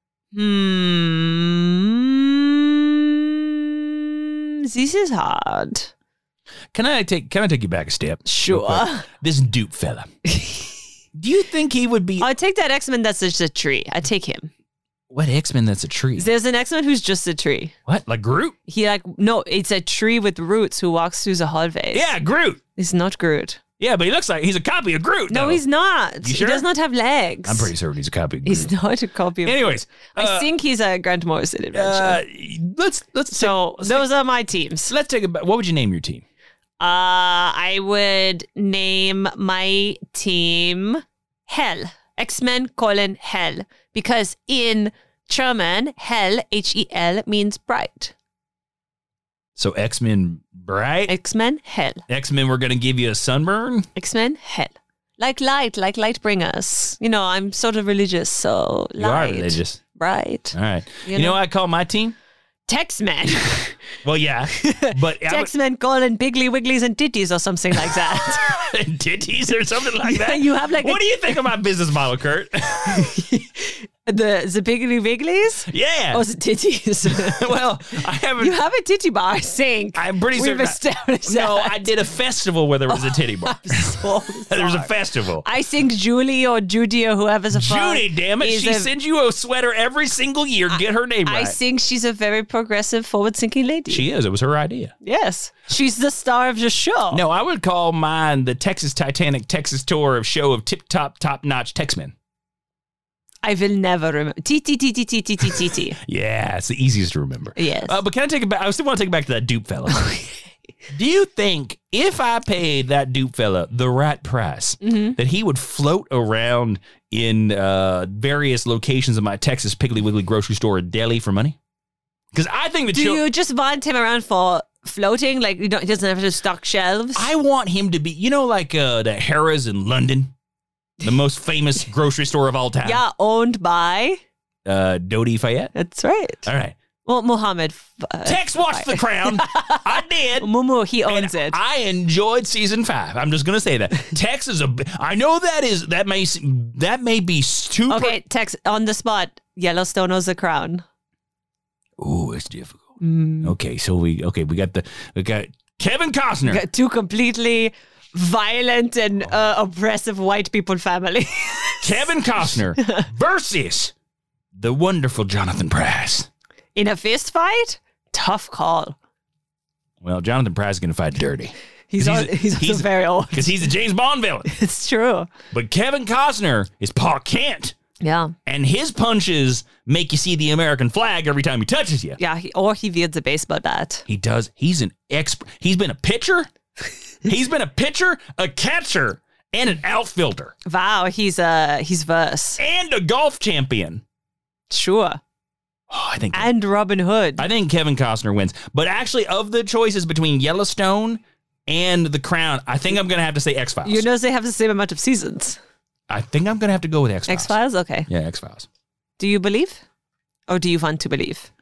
Hmm. This is hard. Can I take Can I take you back a step? real Sure. quick? This dupe fella. Do you think he would be I take that X-Men that's just a tree. I take him. what X-Men? That's a tree. There's an X-Men who's just a tree. What, like Groot? He like no, it's a tree with roots who walks through the hallways. Yeah, Groot. He's not Groot. Yeah, but he looks like he's a copy of Groot. No, though. he's not. You sure? He does not have legs. I'm pretty certain he's a copy of Groot. He's not a copy of Anyways, I uh, think he's a Grant Morrison adventure. uh, let's let's so take, those are my teams. let's take a. What would you name your team? Uh, I would name my team Hell. X-Men colon Hell. Because in German, Hell, H E L, means bright. So X-Men bright. X-Men Hell. X-Men, we're gonna give you a sunburn. X-Men Hell. Like light, like light bringers. You know, I'm sort of religious, so You are light. religious. Bright. All right. You You, know know? what I call my team? Tex-Men. Well, yeah, but I would- Tex-Men colon Piggly Wigglies and Titties or something like that. titties or something like that. You have like What a- do you think of my business model, Kurt? the the Piggly Wigglies? Yeah. Or the titties? Well, I haven't. You have a titty bar, I think. I'm pretty We've certain. established no, that. I did a festival where there was a titty bar. So There was a sorry. festival. I think Julie or Judy or whoever's a front Judy, damn it! is She a- sends you a sweater every single year. Get her name I right. think she's a very progressive, forward-thinking lady. She is. It was her idea. Yes. She's the star of the show. No, I would call mine the Texas Titanic Texas Tour of show of tip top top notch Tex-Men. I will never remember. T T T T T T T T T. Yeah, it's the easiest to remember. Yes. Uh, but can I take it back? I still want to take it back to that dupe fella. Do you think if I paid that dupe fella the right price, Mm-hmm. that he would float around in uh, various locations of my Texas Piggly Wiggly grocery store or deli for money? Because I think the Do chil- you just want him around for floating? Like, you don't, he doesn't have to stock shelves? I want him to be, you know, like uh, the Harrah's in London, the most famous grocery store of all time. Yeah, owned by. Uh, Dodi Fayette. That's right. All right. Well, Muhammad. Uh, Tex watched The Crown. I did. Mumu, he owns And it. I enjoyed season five. I'm just gonna say that. Tex is a. I know that is that may that may be super. Okay, Tex, on the spot. Yellowstone owns the crown. Ooh, it's difficult. Okay, so we okay we got the we got Kevin Costner. Got two completely violent and uh, oppressive white people family. Kevin Costner versus the wonderful Jonathan Pryce. In a fist fight? Tough call. Well, Jonathan Pryce is gonna fight dirty. He's al- he's also very old. Because he's a James Bond villain. It's true. But Kevin Costner is Pa Kent. Yeah. And his punches make you see the American flag every time he touches you. Yeah, he, or he wields a baseball bat. He does. He's an expert. He's been a pitcher. He's been a pitcher, a catcher, and an outfielder. Wow, he's uh he's verse. And a golf champion. Sure. Oh, I think And Robin Hood. I think Kevin Costner wins. But actually, of the choices between Yellowstone and The Crown, I think I'm going to have to say X-Files. You know they have the same amount of seasons. I think I'm going to have to go with X-Files. X-Files? Okay. Yeah, X-Files. Do you believe? Or do you want to believe?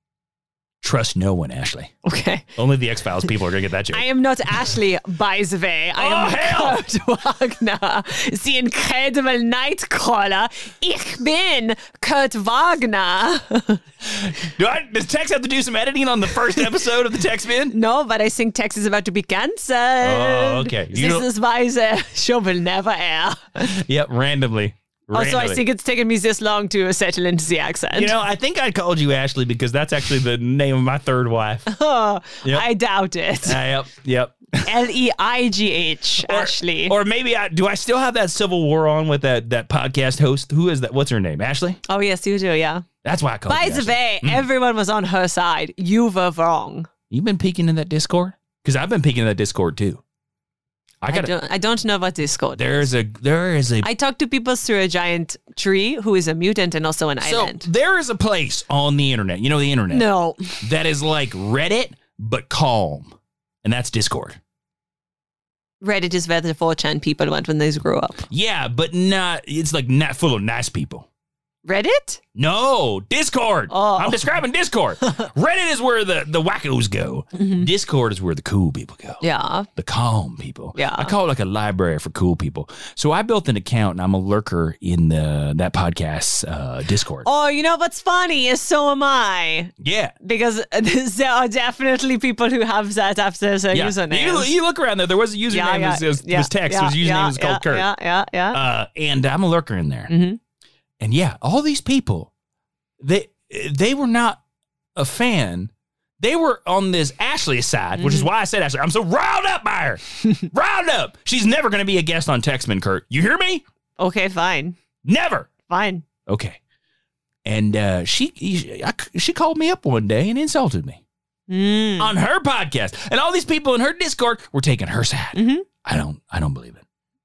Trust no one, Ashley. Okay. Only the X-Files people are going to get that joke. I am not Ashley, by the way. I Oh, am hell! Kurt Wagner, the incredible Nightcrawler. Ich bin Kurt Wagner. Do I, does Tex have to do some editing on the first episode of the Tex Bin? No, but I think Tex is about to be cancelled. Oh, okay. You This don't- is why the show will never air. Yep, randomly. Also, I Randomly. think it's taken me this long to settle into the accent. You know, I think I called you Ashley because that's actually the name of my third wife. oh, Yep. I doubt it. Uh, yep, yep. L E I G H, Or- Ashley. Or maybe I do I still have that Civil War on with that that podcast host? Who is that? What's her name? Ashley? oh, yes, you do, yeah. That's why I called By you the Ashley. way, everyone was on her side. You were wrong. You've been peeking in that Discord? Because I've been peeking in that Discord too. I I, got don't, I don't know what Discord is. There's a there is a I talk to people through a giant tree who is a mutant and also an so island. there is a place on the internet. You know the internet. No. That is like Reddit but calm, and that's Discord. Reddit is where the four chan people went when they grew up. Yeah, but not. It's like not full of nice people. Reddit? No, Discord. Oh. I'm describing Discord. Reddit is where the, the wackos go. Discord is where the cool people go. Yeah. The calm people. Yeah. I call it like a library for cool people. So I built an account and I'm a lurker in the that podcast's uh, Discord. Oh, you know what's funny is so am I. Yeah. Because there are definitely people who have that after their Yeah. username. You, you look around there. There was a username Yeah, yeah, was, was, yeah, was text. yeah, His username yeah, was called yeah, Kurt. Yeah, yeah, yeah. Uh, and I'm a lurker in there. Mhm. And yeah, all these people, they they were not a fan. They were on this Ashley side, which is why I said Ashley. I'm so riled up by her. Riled up. She's never going to be a guest on Textman, Kurt. You hear me? Okay, fine. Never. Fine. Okay. And uh, she she, I, she called me up one day and insulted me Mm. on her podcast. And all these people in her Discord were taking her side. Mhm. I don't I don't believe it.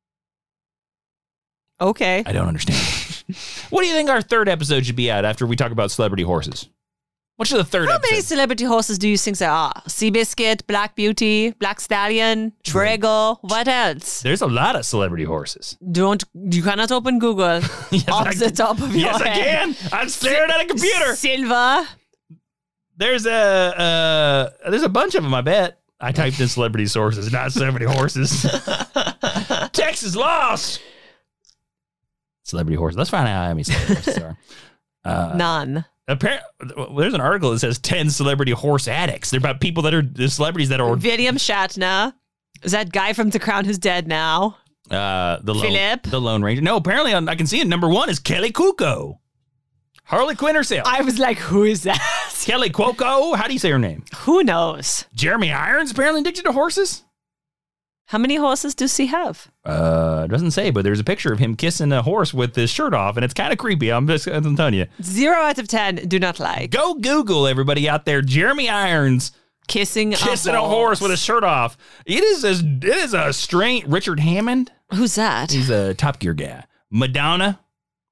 Okay. I don't understand. What do you think our third episode should be at after we talk about celebrity horses? What should the third How episode? many celebrity horses do you think there are? Seabiscuit, Black Beauty, Black Stallion, Drago. What else? There's a lot of celebrity horses. Don't you cannot open Google Yes, off I the can. top of your Yes, I head. can. I'm staring at a computer. Silver. There's a uh, there's a bunch of them. I bet. I typed in celebrity sources, not celebrity horses. Texas lost. Celebrity horses. Let's find out how many celebrity horses are. Uh, None. Apparently, there's an article that says ten celebrity horse addicts. They're about people that are the celebrities that are William Shatner. That guy from The Crown who's dead now. uh, the lone, Philip? the Lone Ranger. No, apparently I can see it. Number one is Kelly Cuoco, Harley Quinn herself. I was like, who is that? Kelly Cuoco. How do you say her name? Who knows? Jeremy Irons apparently addicted to horses. How many horses does he have? Uh, doesn't say, but there's a picture of him kissing a horse with his shirt off, and it's kind of creepy. I'm just I'm telling you. Zero out of ten. Do not like. Go Google, everybody out there. Jeremy Irons kissing kissing a a horse. horse with his shirt off. It is a, it is a strange. Richard Hammond. Who's that? He's a Top Gear guy. Madonna.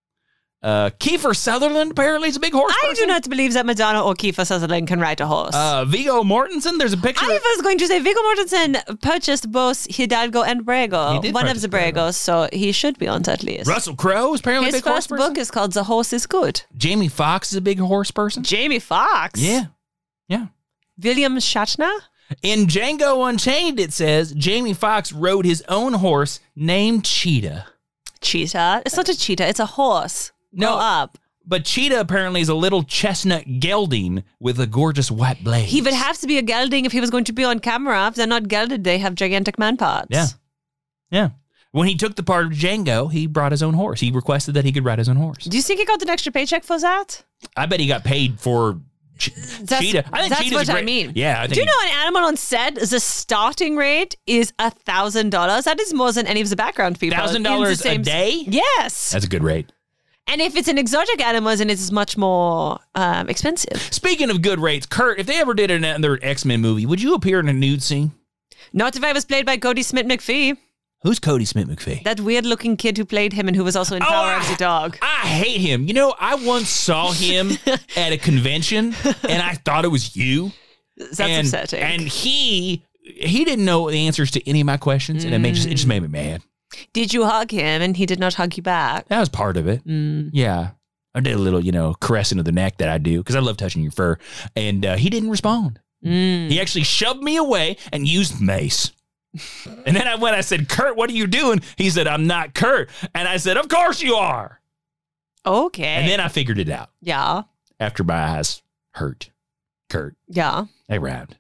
Uh, Kiefer Sutherland apparently is a big horse I person. do not believe that Madonna or Kiefer Sutherland can ride a horse. Uh, Viggo Mortensen. There's a picture. I was going to say Viggo Mortensen purchased both Hidalgo and He Brego, did one of purchase the Brego. Bregos, so he should be on that list. Russell Crowe is apparently His a big horse first person. book is called The Horse is Good. Jamie Foxx is a big horse person. Jamie Foxx. Yeah. Yeah. William Shatner. In Django Unchained, it says Jamie Foxx rode his own horse named Cheetah. Cheetah. It's not a cheetah. It's a horse. No. Grow up. But Cheetah apparently is a little chestnut gelding with a gorgeous white blade. He would have to be a gelding if he was going to be on camera. If they're not gelded, they have gigantic man parts. Yeah. Yeah. When he took the part of Django, he brought his own horse. He requested that he could ride his own horse. Do you think he got an extra paycheck for that? I bet he got paid for Ch- That's, Cheetah. I think that's Cheetah's what I great. mean. Yeah. I think Do you he- know an animal on set, the starting rate is one thousand dollars? That is more than any of the background people. one thousand dollars in the a same- day? Yes. That's a good rate. And if it's an exotic animal, then it's much more um, expensive. Speaking of good rates, Kurt, if they ever did another X-Men movie, would you appear in a nude scene? Not if I was played by Cody Smith McPhee, Who's Cody Smith McPhee? that weird-looking kid who played him and who was also in Power I, of the Dog. I hate him. You know, I once saw him at a convention, and I thought it was you. That's and, upsetting. And he he didn't know the answers to any of my questions, and it, made, it just made me mad. Did you hug him and he did not hug you back? That was part of it. Mm. Yeah. I did a little, you know, caressing of the neck that I do because I love touching your fur. And uh, he didn't respond. Mm. He actually shoved me away and used mace. And then I went, I said, Kurt, what are you doing? He said, I'm not Kurt. And I said, of course you are. Okay. And then I figured it out Yeah. after my eyes hurt. Kurt, Yeah. they rhymed.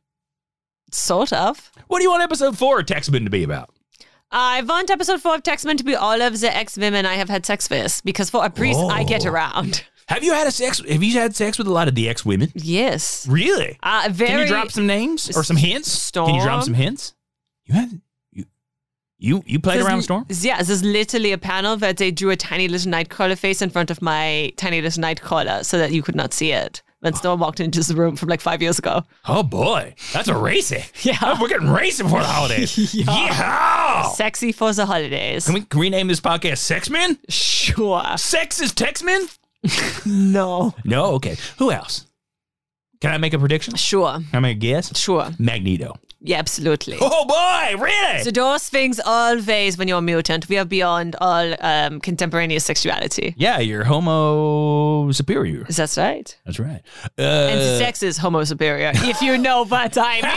Sort of. What do you want episode four of Textman to be about? I want episode four of Textman to be all of the ex-women I have had sex with, because for a priest, I get Oh. around. Have you had a sex? Have you had sex with a lot of the ex-women? Yes. Really? Uh, very. Can you drop some names or some hints? Storm. Can you drop some hints? You had you you you played There's around l- with Storm? Yeah, there's literally a panel where they drew a tiny little nightcrawler face in front of my tiny little nightcrawler so that you could not see it. When Storm walked into the room from like five years ago. Oh boy, that's a racy. Yeah. Oh, we're getting racy before the holidays. Yeah. Yeah. Sexy for the holidays. Can we can we name this podcast Sex Men? Sure. Sex is Tex Men? No. No. Okay. Who else? Can I make a prediction? Sure. Can I make a guess? Sure. Magneto. Yeah, absolutely. Oh boy, really? The door swings always when you're a mutant. We are beyond all um, contemporaneous sexuality. Yeah, you're homo superior. That's right. That's right. Uh, And the sex is homo superior, if you know what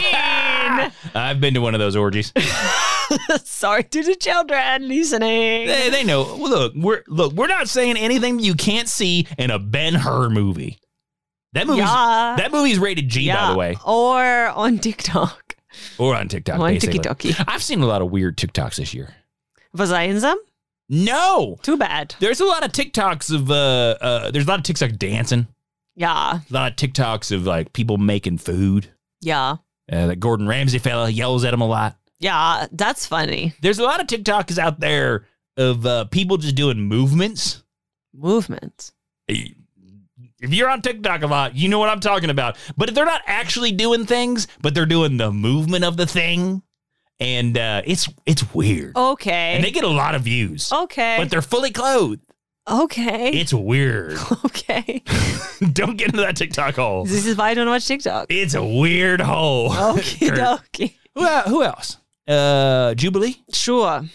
I I've been to one of those orgies. mean. Sorry to the children listening. They, they know. Well, Look, we're look. We're not saying anything you can't see in a Ben-Hur movie. That movie's Yeah. that movie's rated G, by the way, Or on TikTok. or on TikTok. On basically. TikTok. I've seen a lot of weird TikToks this year. Was I in them? No, Too bad. there's a lot of TikToks of uh, uh there's a lot of TikTok dancing. Yeah. A lot of TikToks of like people making food. Yeah. Uh, that Gordon Ramsay fella yells at him a lot. Yeah. That's funny. There's a lot of TikToks out there of uh, people just doing movements. Movement. If you're on TikTok a lot, you know what I'm talking about. But they're not actually doing things, but they're doing the movement of the thing. And uh, it's it's weird. Okay. And they get a lot of views. Okay. But they're fully clothed. Okay. It's weird. Okay. Don't get into that TikTok hole. This is why I don't watch TikTok. It's a weird hole. Okay, Kurt. okay. Who, uh, who else? Uh, Jubilee? Sure.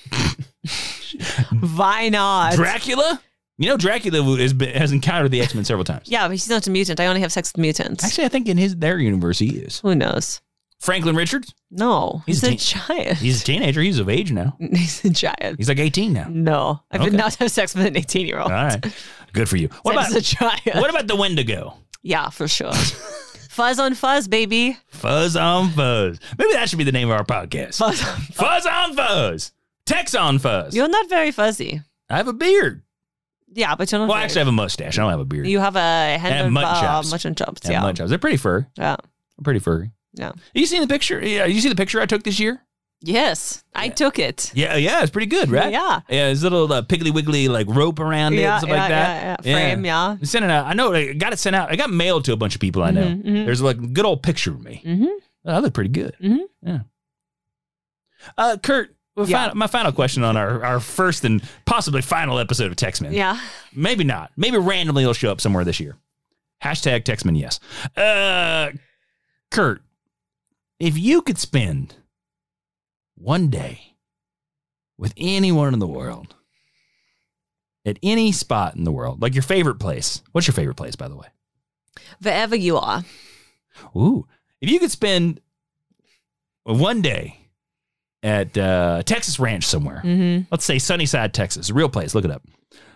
Why not? Dracula? You know, Dracula has, been, has encountered the X-Men several times. Yeah, but he's not a mutant. I only have sex with mutants. Actually, I think in his their universe he is. Who knows? Franklin Richards? No, he's, He's a a child. He's a teenager. He's of age now. He's a child. He's like eighteen now. No, I Okay. would not have sex with an eighteen-year-old. All right. Good for you. What That about is a child. what about the Wendigo? Yeah, for sure. Fuzz on fuzz, baby. Fuzz on Fuzz. Maybe that should be the name of our podcast. Fuzz on Fuzz on Fuzz. Tex on Fuzz. You're not very fuzzy. I have a beard. Yeah, but you're not. Well, very, actually, I have a mustache. I don't have a beard. you have a hand I have of mutton uh, chops. mutton chops. I have Yeah, mutton chops. They're pretty furry. yeah, They're pretty furry. yeah. You seen the picture? Yeah, you see the picture I took this year? Yes, I took it. Yeah, yeah, it's pretty good, right? Yeah. Yeah, there's a little uh, piggly wiggly like rope around it, Yeah, stuff yeah, like that. yeah, yeah. Frame, yeah. Sent it out. I know. I got it sent out. I got mailed to a bunch of people I know. Mhm, mhm. There's like a good old picture of me. Mm-hmm. Oh, I look pretty good. Mm-hmm. Yeah. Uh, Kurt, well, Yeah. final, my final question on our, our first and possibly final episode of Textman. Yeah. Maybe not. Maybe randomly it'll show up somewhere this year. Hashtag Textman, yes. Uh, Kurt, if you could spend one day with anyone in the world, at any spot in the world, like your favorite place. What's your favorite place, by the way? Wherever you are. Ooh. If you could spend one day at uh, Texas Ranch somewhere, Mm-hmm. let's say Sunnyside, Texas, a real place, look it up.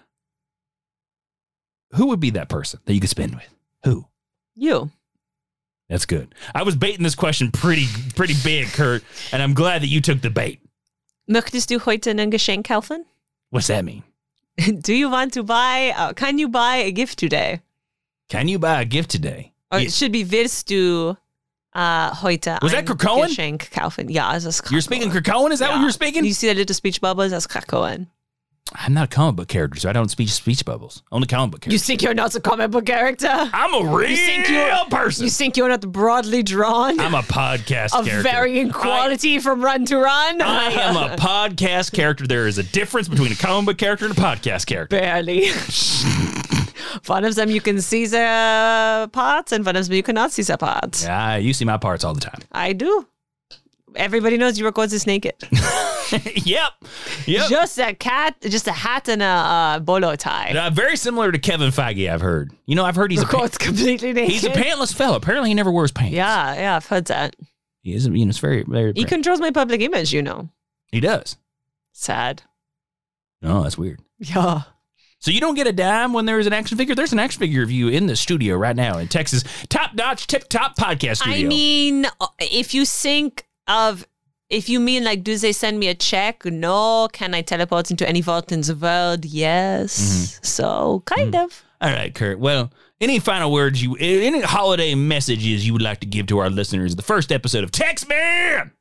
Who would be that person that you could spend with? Who? You. That's good. I was baiting this question pretty pretty big, Kurt, and I'm glad that you took the bait. Möchtest du heute ein Geschenk kaufen? What's that mean? Do you want to buy, uh, can you buy a gift today? Can you buy a gift today? Or Yeah. it should be, willst du uh, heute Was that ein Krakowan? Geschenk kaufen? Ja, es ist Krakowan. You're speaking Krakowan? Is that what you're speaking? You see the little speech bubbles? That's Krakowan. I'm not a comic book character, so I don't speak speech bubbles. Only comic book You characters. think you're not a comic book character? I'm a real you think you're, person. You think you're not broadly drawn? I'm a podcast of character. varying quality from run to run? I am a podcast character. There is a difference between a comic book character and a podcast character. Barely. One of them you can see their parts, and one of them you cannot see their parts. Yeah, you see my parts all the time. I do. Everybody knows you record this naked. Yep. Yep. Just a cat, just a hat and a uh, bolo tie. Uh, very similar to Kevin Feige, I've heard. You know, I've heard he's a, Records pa- completely naked. he's a pantless fellow. Apparently, he never wears pants. Yeah, yeah, I've heard that. He is, you know, it's very, very. He controls my public image, you know. He does. Sad. Oh, that's weird. Yeah. So you don't get a dime when there's an action figure? There's an action figure of you in the studio right now in Texas. Top-notch, tip-top podcast studio. I mean, if you think of, if you mean like, do they send me a check? No. Can I teleport into any vault in the world? Yes. Mm-hmm. So, kind of. All right, Kurt. Well, any final words, you, any holiday messages you would like to give to our listeners? The first episode of Text Man.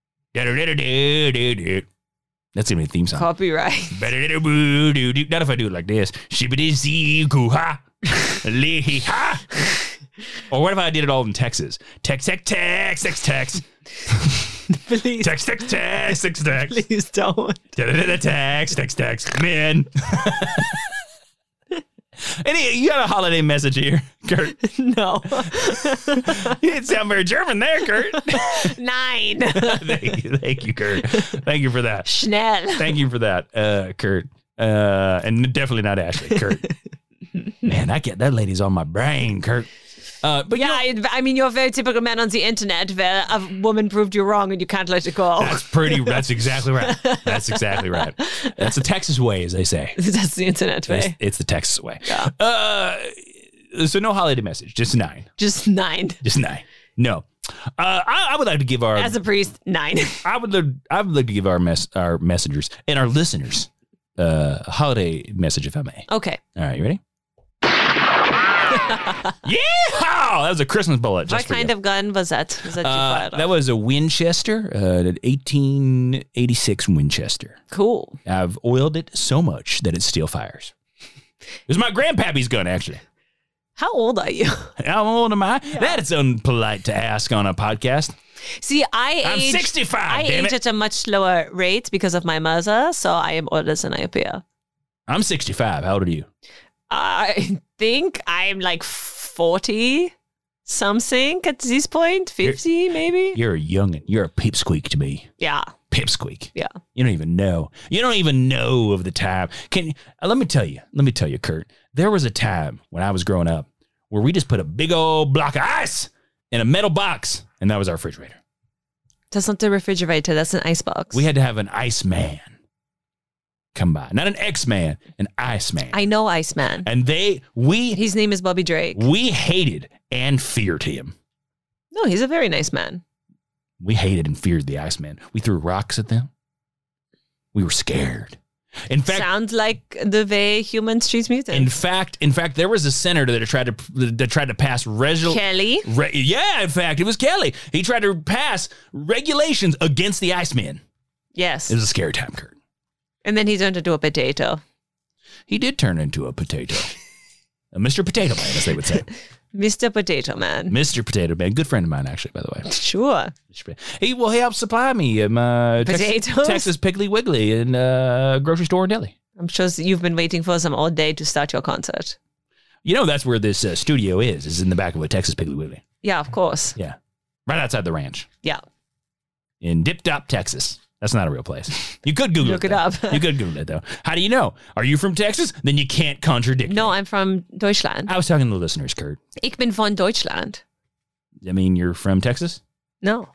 That's going to be a theme song. Copyright. Not if I do it like this. Shibbidi-zee-koo-ha. Lee-ha. Or what if I did it all in Texas? Text, text, text, text, text. Please. Text, text, text, text, text. Please don't. Text, text, text. Man. Any, you got a holiday message here, Kurt? No. You didn't sound very German there, Kurt. Nine. thank, you, thank you, Kurt. Thank you for that. Schnell. Thank you for that, uh, Kurt. Uh, and definitely not Ashley, Kurt. Man, I get that lady's on my brain, Kurt. Uh, but yeah, you know, I, I mean, you're a very typical man on the internet where a woman proved you wrong and you can't let it go. that's pretty. That's exactly right. That's exactly right. That's the Texas way, as they say. That's the internet way. It's, it's the Texas way. Yeah. Uh, so no holiday message, just nine. Just nine. Just nine. No. Uh, I, I would like to give our As a priest, nine. I would love, I would like to give our mess our messengers and our listeners uh, a holiday message, if I may. Okay. All right, you ready? Yeah, that was a Christmas bullet. What Just for kind you. of gun was that? Was that you Uh, fired off? that was a Winchester, uh, an eighteen eighty-six Winchester. Cool. I've oiled it so much that it still fires. It was my grandpappy's gun, actually. How old are you? How old am I? That's unpolite to ask on a podcast. See, I I'm age, sixty-five, I damn age it. at a much slower rate because of my mother, so I am older than I appear. I'm sixty-five. How old are you? I think I'm like forty something at this point, fifty maybe. You're a youngin'. You're a pipsqueak to me. Yeah. Pipsqueak. Yeah. You don't even know. You don't even know of the time. Can uh, let me tell you. Let me tell you, Kurt. There was a time when I was growing up where we just put a big old block of ice in a metal box, and that was our refrigerator. That's not the refrigerator. That's an icebox. We had to have an ice man come by, not an X-Man, an ice man. I know Iceman. And they, we, His name is Bobby Drake. we hated and feared him. No, he's a very nice man. We hated and feared the Iceman. We threw rocks at them. We were scared. In fact, Sounds like the way humans treat mutants. in fact, in fact, there was a senator that tried to that tried to pass regu- Kelly? Re- yeah, in fact, it was Kelly. He tried to pass regulations against the Iceman. Yes. It was a scary time, Kurt. And then he turned into a potato. He did turn into a potato. a Mister Potato Man, as they would say. Mister Potato Man. Mister Potato Man. Good friend of mine, actually, by the way. Sure. He will help supply me um, uh, Potatoes? Texas, Texas Piggly Wiggly in uh, grocery store and deli. I'm sure you've been waiting for some all day to start your concert. You know, that's where this uh, studio is, is in the back of a Texas Piggly Wiggly. Yeah, of course. Yeah. Right outside the ranch. Yeah. In Dip Top, Texas. That's not a real place. You could Google Look it. it up. You could Google it, though. How do you know? Are you from Texas? Then you can't contradict No, me. I'm from Deutschland. I was talking to the listeners, Kurt. Ich bin von Deutschland. I mean, you're from Texas? No.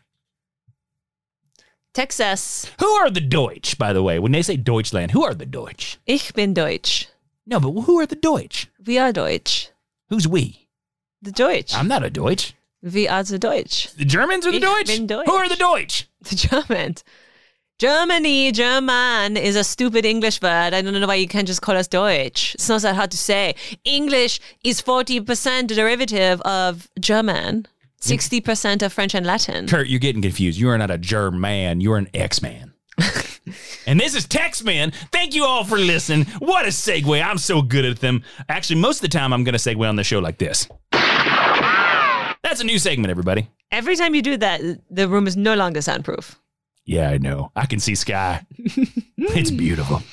Texas. Who are the Deutsch, by the way? When they say Deutschland, who are the Deutsch? Ich bin Deutsch. No, but who are the Deutsch? We are Deutsch. Who's we? The Deutsch. I'm not a Deutsch. We are the Deutsch. The Germans are the Ich Deutsch? bin Deutsch. Who are the Deutsch? The Germans. Germany, German is a stupid English word. I don't know why you can't just call us Deutsch. It's not that hard to say. English is forty percent derivative of German, sixty percent of French and Latin. Kurt, you're getting confused. You are not a German. You are an X-Man. And this is Tex-Man. Thank you all for listening. What a segue. I'm so good at them. Actually, most of the time, I'm going to segue on the show like this. That's a new segment, everybody. Every time you do that, the room is no longer soundproof. Yeah, I know. I can see sky. It's beautiful.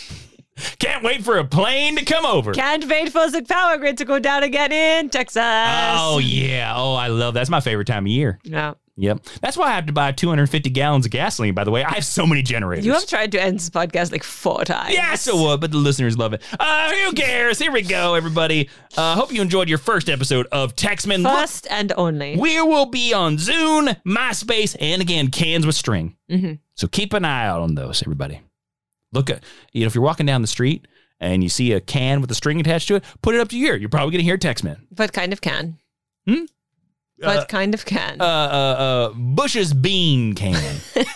Can't wait for a plane to come over. Can't wait for the power grid to go down again in Texas. Oh, yeah. Oh, I love that. That's my favorite time of year. Yeah. Yep. That's why I have to buy two hundred fifty gallons of gasoline, by the way. I have so many generators. You have tried to end this podcast like four times. Yeah, so what? But the listeners love it. Uh, who cares? Here we go, everybody. Uh, hope you enjoyed your first episode of Texman. First and only. We will be on Zune, MySpace, and again, Cans with String. Mm-hmm. So keep an eye out on those, everybody. Look at, you know, if you're walking down the street and you see a can with a string attached to it, put it up to your ear. You're probably going to hear Texman. But kind of can. Hmm? But Uh, kind of can. Uh, uh, uh, Bush's bean can.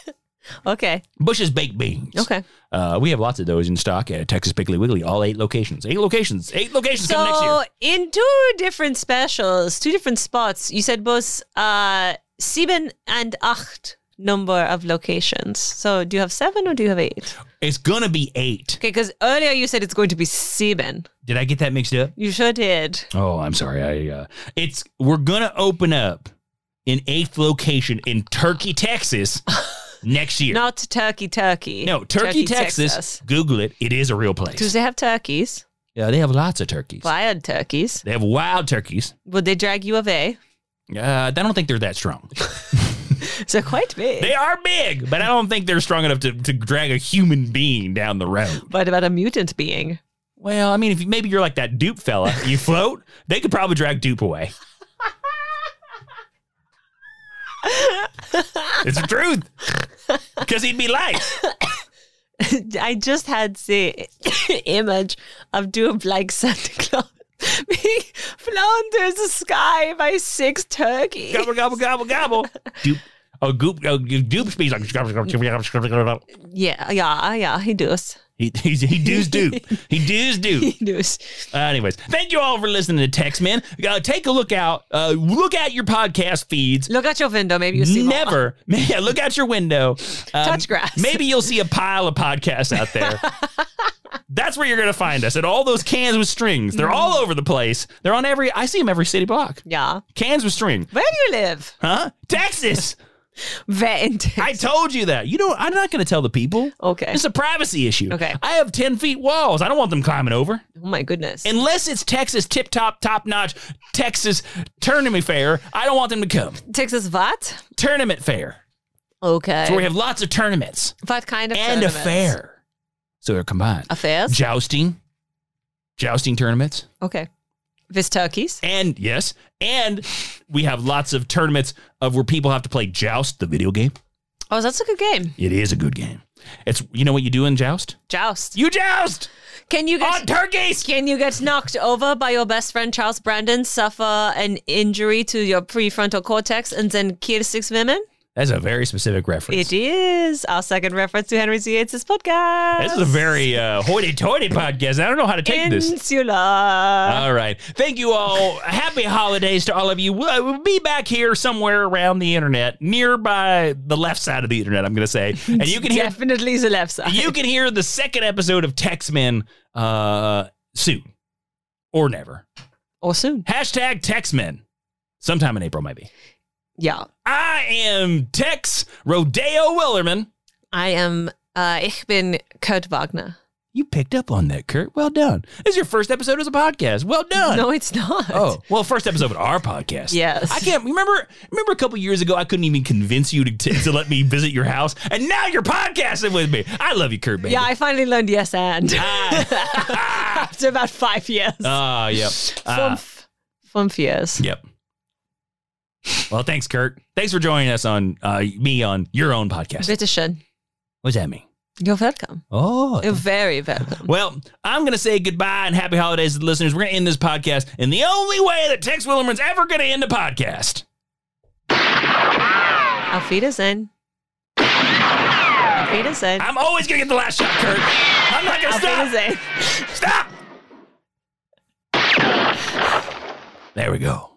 Okay. Bush's baked beans. Okay. Uh, we have lots of those in stock at Texas Piggly Wiggly, all eight locations. Eight locations. Eight locations coming next year. So in two different specials, two different spots, you said both uh, sieben and acht number of locations. So do you have seven or do you have eight? It's going to be eight. Okay, because earlier you said it's going to be sieben. Did I get that mixed up? You sure did. Oh, I'm sorry. I uh, it's we're going to open up an eighth location in Turkey, Texas next year. Not Turkey, Turkey. No, Turkey, Texas. Texas. Google it. It is a real place. Do they have turkeys? Yeah, they have lots of turkeys. Wild turkeys. They have wild turkeys. Would they drag you away? Uh, I don't think they're that strong. So quite big. They are big, but I don't think they're strong enough to, to drag a human being down the road. What about a mutant being? Well, I mean, if you, maybe you're like that dupe fella, you float, they could probably drag dupe away. It's the truth. Because he'd be light. I just had the image of Dupe like Santa Claus being flown through the sky by six turkeys. Gobble, gobble, gobble, gobble. Dupe. Oh, goop, oh, dupe speaks like. Yeah, yeah, yeah, he does. He, he, he does dupe. He does dupe. He does. Uh, anyways, thank you all for listening to Texman. Uh, take a look out. Uh, look at your podcast feeds. Look out your window. Maybe you see more. Never. Yeah, look out your window. Um, Touch grass. Maybe you'll see a pile of podcasts out there. That's where you're going to find us. At all those cans with strings. They're all over the place. They're on every, I see them every city block. Yeah. Cans with string. Where do you live? Huh? Texas. Where in Texas? I told you that. You know, I'm not going to tell the people. Okay. It's a privacy issue. Okay. I have ten feet walls. I don't want them climbing over. Oh my goodness. Unless it's Texas tip top, top notch, Texas tournament fair. I don't want them to come. Texas what? Tournament fair. Okay. So where we have lots of tournaments. What kind of And a tournaments? fair. So they're combined. Affairs? Jousting. Jousting tournaments. Okay. With turkeys? And yes, and we have lots of tournaments of where people have to play Joust, the video game. Oh, that's a good game. It is a good game. It's, you know what you do in Joust? Joust. You joust! Can you get On turkeys! Can you get knocked over by your best friend Charles Brandon, suffer an injury to your prefrontal cortex, and then kill six women? That's a very specific reference. It is our second reference to Henry C. Yates' podcast. This is a very uh, hoity-toity podcast. I don't know how to take this. Insula. All right. Thank you all. Happy holidays to all of you. We'll, we'll be back here somewhere around the internet, nearby the left side of the internet, I'm going to say. And you can hear Definitely the left side. You can hear the second episode of Tex-Men uh, soon. Or never. Or soon. Hashtag Tex-Men. Sometime in April, maybe. Yeah. I am Tex Rodeo Willerman. I am, uh, ich bin Kurt Wagner. You picked up on that, Kurt. Well done. This is your first episode as a podcast. Well done. No, it's not. Oh, well, first episode of our podcast. Yes. I can't remember. Remember a couple years ago, I couldn't even convince you to, to, to let me visit your house, and now you're podcasting with me. I love you, Kurt, baby. Yeah, I finally learned yes and. Ah. After about five years. Ah, uh, yep. Uh, Fünf, fünf years. Yep. Well, thanks, Kurt. Thanks for joining us on uh, me on your own podcast. Bitteschön. What's that mean? You're welcome. Oh. You're very welcome. Well, I'm going to say goodbye and happy holidays to the listeners. We're going to end this podcast in the only way that Tex Willerman's ever going to end a podcast. Auf Wiedersehen. Auf Wiedersehen. I'm always going to get the last shot, Kurt. I'm not going to stop. Auf Wiedersehen. Stop. There we go.